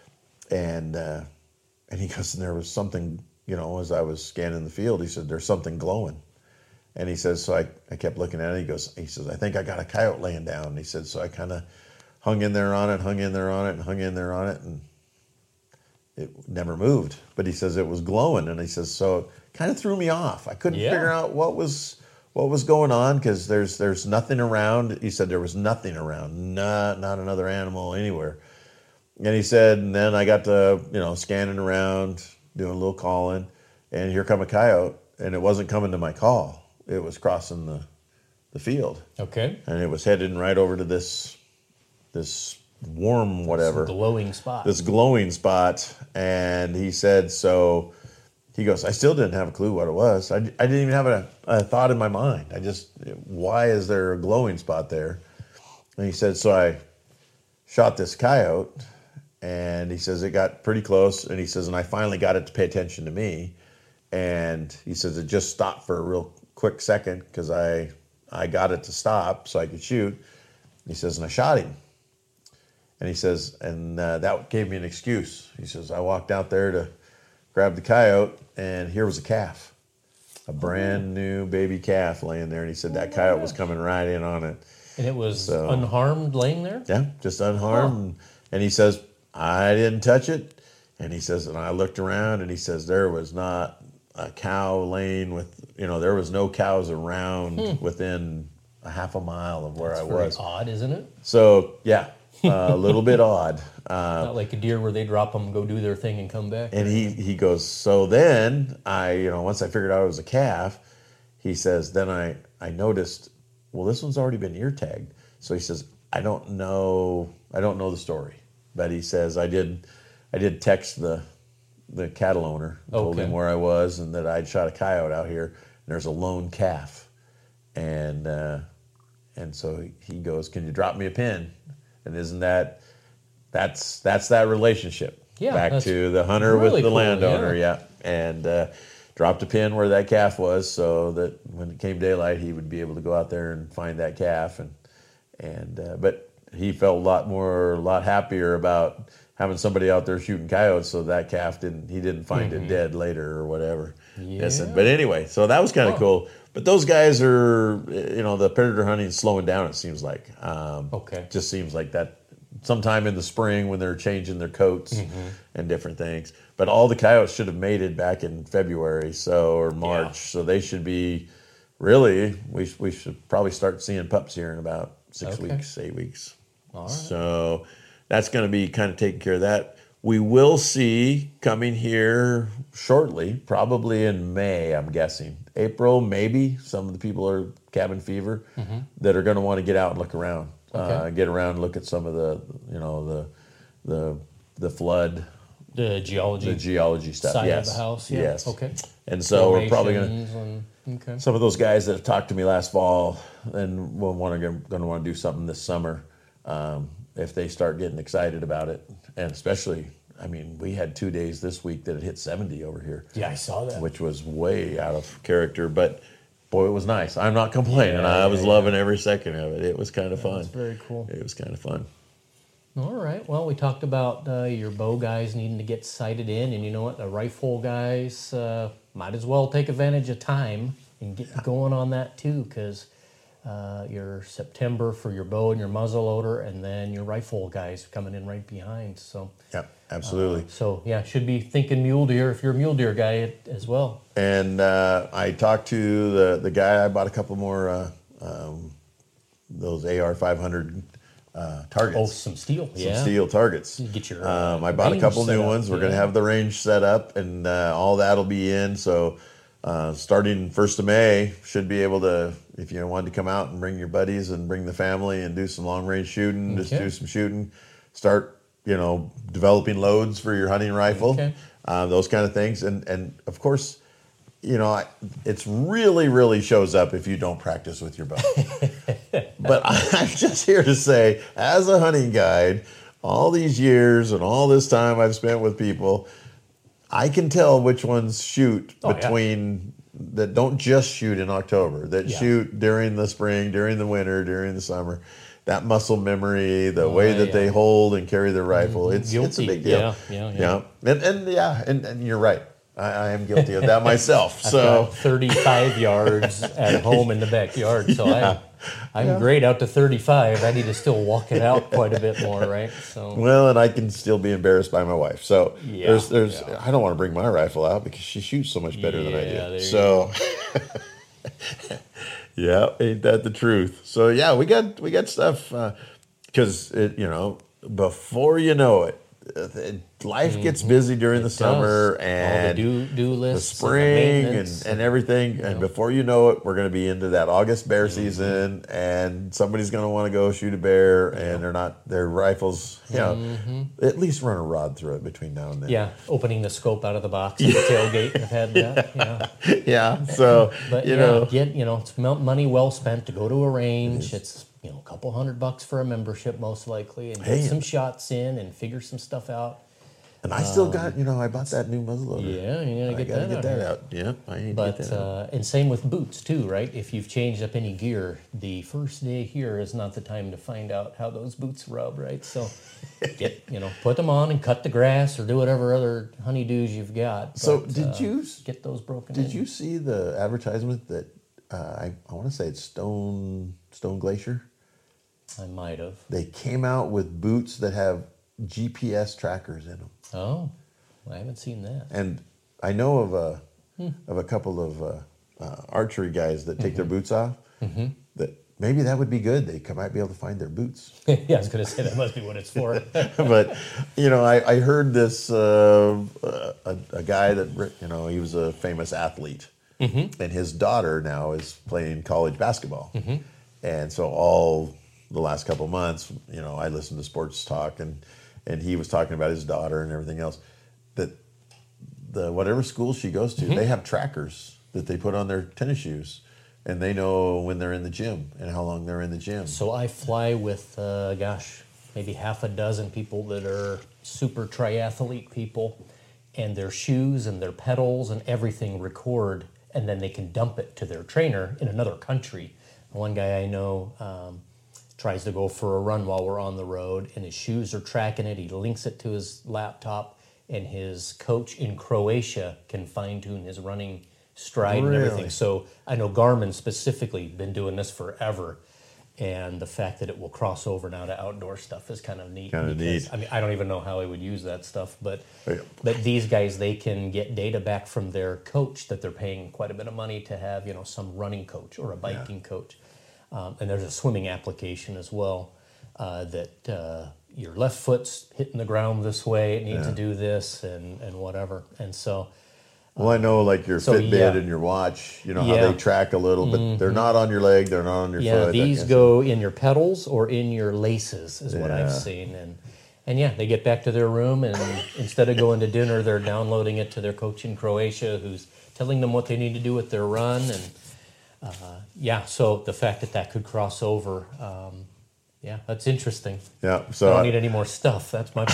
And uh, and he goes, and there was something, you know, as I was scanning the field, he said, there's something glowing. And he says, so I, I kept looking at it. He goes, he says, I think I got a coyote laying down. And he said, so I kind of hung in there on it, hung in there on it, and hung in there on it. And it never moved. But he says it was glowing. And he says, so it kind of threw me off. I couldn't Yeah. figure out what was what was going on because there's there's nothing around. He said there was nothing around, not not another animal anywhere. And he said, and then I got to, you know, scanning around, doing a little calling, and here come a coyote, and it wasn't coming to my call. It was crossing the the field, Okay. and it was heading right over to this this warm whatever. Glowing spot. This glowing spot. And he said, so he goes, I still didn't have a clue what it was. I, I didn't even have a, a thought in my mind. I just, why is there a glowing spot there? And he said, so I shot this coyote, and he says it got pretty close, and he says, and I finally got it to pay attention to me. And he says it just stopped for a real quick second because I, I got it to stop so I could shoot. He says, and I shot him. And he says, and uh, that gave me an excuse. He says, I walked out there to grab the coyote, and here was a calf, a brand new baby calf laying there. And he said that coyote was coming right in on it. And it was So- unharmed laying there? Yeah, just unharmed. Huh. And he says, I didn't touch it. And he says, and I looked around, and he says, there was not a cow laying with, you know, there was no cows around within a half a mile of where I Very was. odd, isn't it? So, yeah, uh, a little bit odd. Uh, Not like a deer where they drop them, go do their thing, and come back. And he, he goes, so then I, you know, once I figured out it was a calf, he says, then I, I noticed, well, this one's already been ear tagged. So he says, I don't know, I don't know the story. But he says, I did, I did text the, the cattle owner, told Okay. him where I was and that I'd shot a coyote out here. And there's a lone calf. And, uh, and so he goes, can you drop me a pin? And isn't that, that's, that's that relationship. Yeah, Back that's to the hunter really with the cool, landowner. yeah. Yeah. And, uh, dropped a pin where that calf was so that when it came daylight, he would be able to go out there and find that calf. And, and, uh, but he felt a lot more, a lot happier about having somebody out there shooting coyotes. So that calf didn't, he didn't find it dead later or whatever. Yes, Yeah. but anyway, so that was kind of Huh. cool. But those guys are, you know, the predator hunting is slowing down, it seems like. Um, Okay. Just seems like that sometime in the spring when they're changing their coats and different things. But all the coyotes should have mated back in February, so or March. Yeah. So they should be really. We we should probably start seeing pups here in about six Okay. weeks, eight weeks. All right. So that's going to be kind of taking care of that. We will see coming here shortly, probably in May, I'm guessing. April, maybe. Some of the people are cabin fever that are going to want to get out and look around. Uh, Okay. get around and look at some of the, you know, the the the flood, The geology, the geology stuff. side yes. of the house. Yeah. Yes. Okay. And so we're probably going to, Formations and- okay. some of those guys that have talked to me last fall and will want to going to want to do something this summer, um, if they start getting excited about it, and especially, I mean, we had two days this week that it hit seventy over here, Yeah, I saw that. which was way out of character, but boy, it was nice. I'm not complaining. Yeah, I was yeah, loving every second of it. It was kind of fun. That's very cool. It was kind of fun. All right. Well, we talked about uh, your bow guys needing to get sighted in, and you know what? The rifle guys uh, might as well take advantage of time and get going on that too, because uh, your September for your bow and your muzzle loader, and then your rifle guys coming in right behind. So, Yep, absolutely. so yeah, should be thinking mule deer if you're a mule deer guy as well. And uh, I talked to the, the guy. I bought a couple more uh, um, those A R five hundred uh, targets. Oh, some steel. Some yeah. steel targets. You get your, uh, um, I bought a range couple set new up, ones. We're going to yeah. have the range set up, and uh, all that'll be in. So uh, starting first of May, should be able to, if you wanted to come out and bring your buddies and bring the family and do some long range shooting, just Okay. do some shooting, start, you know, developing loads for your hunting rifle, Okay. uh, those kind of things. And, and of course, you know, I- it's really, really shows up if you don't practice with your bow. But I'm just here to say, as a hunting guide, all these years and all this time I've spent with people, I can tell which ones shoot Oh, yeah. between that don't just shoot in October, that Yeah. shoot during the spring, during the winter, during the summer. That muscle memory, the way that yeah. they hold and carry their rifle, it's it's a Guilty. big deal. Yeah, yeah, yeah. And, and yeah, and, and you're right. I, I am guilty of that myself. I've so got thirty-five yards at home in the backyard, so Yeah. I, I'm great out to thirty-five. I need to still walk it out quite a bit more, right? So well, and I can still be embarrassed by my wife. So Yeah, there's there's yeah. I don't want to bring my rifle out because she shoots so much better than I Yeah, do. there you So yeah, ain't that the truth? So yeah, we got we got stuff because it you know before you know it, uh, life gets busy during the It summer does. and all the do do the lists, spring and, the and, maintenance. and everything. And before you know it, we're going to be into that August bear season, and somebody's going to want to go shoot a bear, and they're not, their rifles, you know, at least run a rod through it between now and then. yeah, opening the scope out of the box at the tailgate. I've had that. Yeah. Yeah. So, But you yeah, know, get you know, it's mo- money well spent to go to a range. It's you know, a couple hundred bucks for a membership, most likely, and Hey. get some shots in and figure some stuff out. and I still got, you know, I bought that new muzzleloader. Yeah, you gotta I get got to that get out that here. out. Yeah, I need to But get that out. uh, and same with boots too, right? If you've changed up any gear, the first day here is not the time to find out how those boots rub, right? So get you know, put them on and cut the grass or do whatever other honeydews you've got. So But, did uh, you get those broken? did in. you see the advertisement that uh, I I want to say it's Stone Stone Glacier? I might have. They came out with boots that have G P S trackers in them, Oh, I haven't seen that. and I know of a Hmm. of a couple of uh, uh, archery guys that take their Mm-hmm. boots off. That maybe that would be good. They might be able to find their boots. Yeah, I was gonna say that must be what it's for. But you know, I, I heard this uh, a, a guy that you know he was a famous athlete, Mm-hmm. and his daughter now is playing college basketball, and so all the last couple months, you know, I listened to sports talk, and and he was talking about his daughter and everything else. That the whatever school she goes to, they have trackers that they put on their tennis shoes, and they know when they're in the gym and how long they're in the gym. So I fly with, uh, gosh, maybe half a dozen people that are super triathlete people, and their shoes and their pedals and everything record, and then they can dump it to their trainer in another country. One guy I know um, tries to go for a run while we're on the road, and his shoes are tracking it. He links it to his laptop, and his coach in Croatia can fine-tune his running stride and Really? everything. So I know Garmin specifically been doing this forever, and the fact that it will cross over now to outdoor stuff is kind of neat. Kinda because, neat. I mean, I don't even know how he would use that stuff, but Yeah. but these guys, they can get data back from their coach that they're paying quite a bit of money to have, you know, some running coach or a biking coach. Um, and there's a swimming application as well uh, that uh, your left foot's hitting the ground this way, it needs Yeah. to do this and, and whatever. And so Well, I know like your So, Fitbit yeah. and your watch, you know, Yeah. how they track a little, but they're not on your leg, they're not on your yeah, foot. that these kind of go in your pedals or in your laces is what Yeah. I've seen. And and yeah, they get back to their room, and instead of going to dinner, they're downloading it to their coach in Croatia, who's telling them what they need to do with their run. And uh, yeah, so the fact that that could cross over, um, yeah, that's interesting. Yeah, I so don't I, need any more stuff. That's my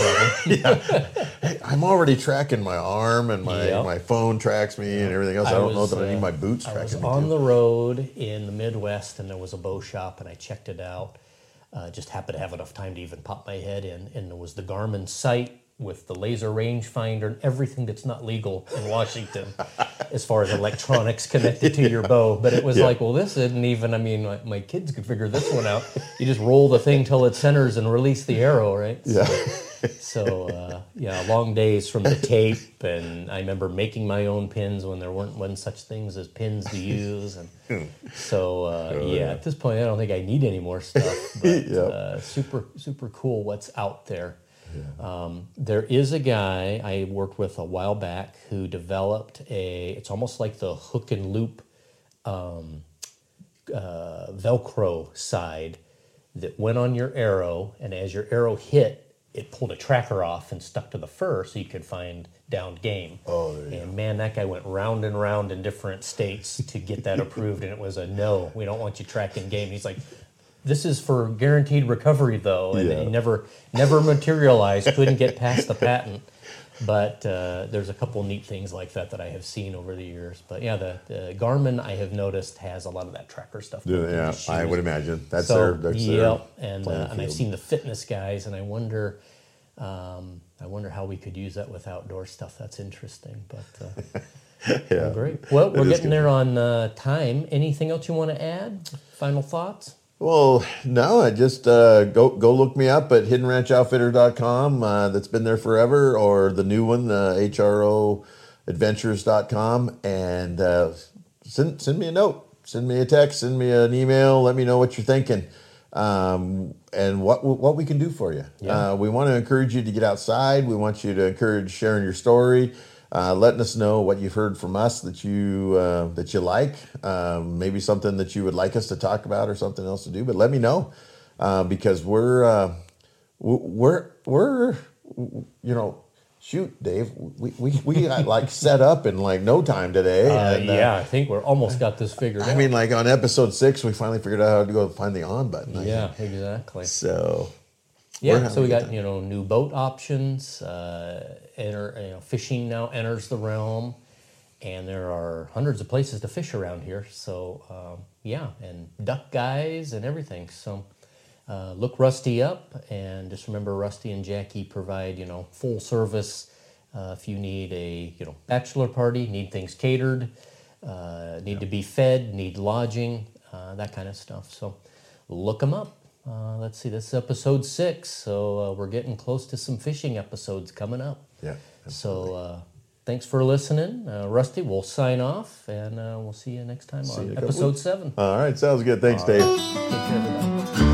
problem. I'm already tracking my arm, and my, Yep. my phone tracks me and everything else. I, don't know was, that I uh, need my boots I was tracking me on too. the road in the Midwest, and there was a bow shop, and I checked it out. Uh, just happened to have enough time to even pop my head in, and there was the Garmin site with the laser rangefinder and everything that's not legal in Washington as far as electronics connected to your bow. But it was Yeah. like, well, this isn't even, I mean, my, my kids could figure this one out. You just roll the thing till it centers and release the arrow, right? Yeah. So, uh, yeah, long days from the tape, and I remember making my own pins when there weren't one such things as pins to use, and so uh, yeah, At this point, I don't think I need any more stuff. But Yep. uh, super, super cool what's out there. Um, there is a guy I worked with a while back who developed a. It's almost like the hook and loop um, uh, Velcro side that went on your arrow, and as your arrow hit, it pulled a tracker off and stuck to the fur so you could find downed game. Oh, there you And man, that guy went round and round in different states to get that approved, and it was a no, we don't want you tracking game. And he's like, this is for guaranteed recovery though, and Yeah. it never never materialized, couldn't get past the patent. But uh, there's a couple neat things like that that I have seen over the years. But yeah, the, the Garmin I have noticed has a lot of that tracker stuff. Yeah, built into yeah, the I shoes. would imagine. That's So, their, that's yep, their and playing uh, and I've field. seen the fitness guys, and I wonder, um, I wonder how we could use that with outdoor stuff. That's interesting, but uh, Yeah. great. Well, It we're is getting good. there on uh, time. Anything else you want to add? Final thoughts? Well, no, I just uh, go go look me up at hidden ranch outfitter dot com. Uh, that's been there forever, or the new one, uh, H R O adventures dot com, and uh, send send me a note, send me a text, send me an email. Let me know what you're thinking. um, and what what we can do for you. Yeah. Uh, we want to encourage you to get outside. We want you to encourage sharing your story, uh, letting us know what you've heard from us that you uh, that you like, um, maybe something that you would like us to talk about or something else to do. But let me know uh, because we're uh, we're we're you know. Shoot, Dave, we, we, we got like set up in like no time today. Uh, and, uh, yeah, I think we're almost got this figured I out. mean, like on episode six, we finally figured out how to go find the on button. I Yeah, think. exactly. So, we're Yeah, having so we a good got, time. you know, new boat options. Uh, enter, you know, fishing now enters the realm, and there are hundreds of places to fish around here. So, um, yeah, and duck guys and everything. So, uh, look Rusty up, and just remember, Rusty and Jackie provide, you know, full service. Uh, if you need a, you know, bachelor party, need things catered, uh, need to be fed, need lodging, uh, that kind of stuff. So, look them up. Uh, let's see, this is episode six, so uh, we're getting close to some fishing episodes coming up. Yeah. So uh, thanks for listening. Uh, Rusty, we'll sign off, and uh, we'll see you next time you on in a couple episode weeks. seven. All right, sounds good. Thanks, Dave. Take care, everybody.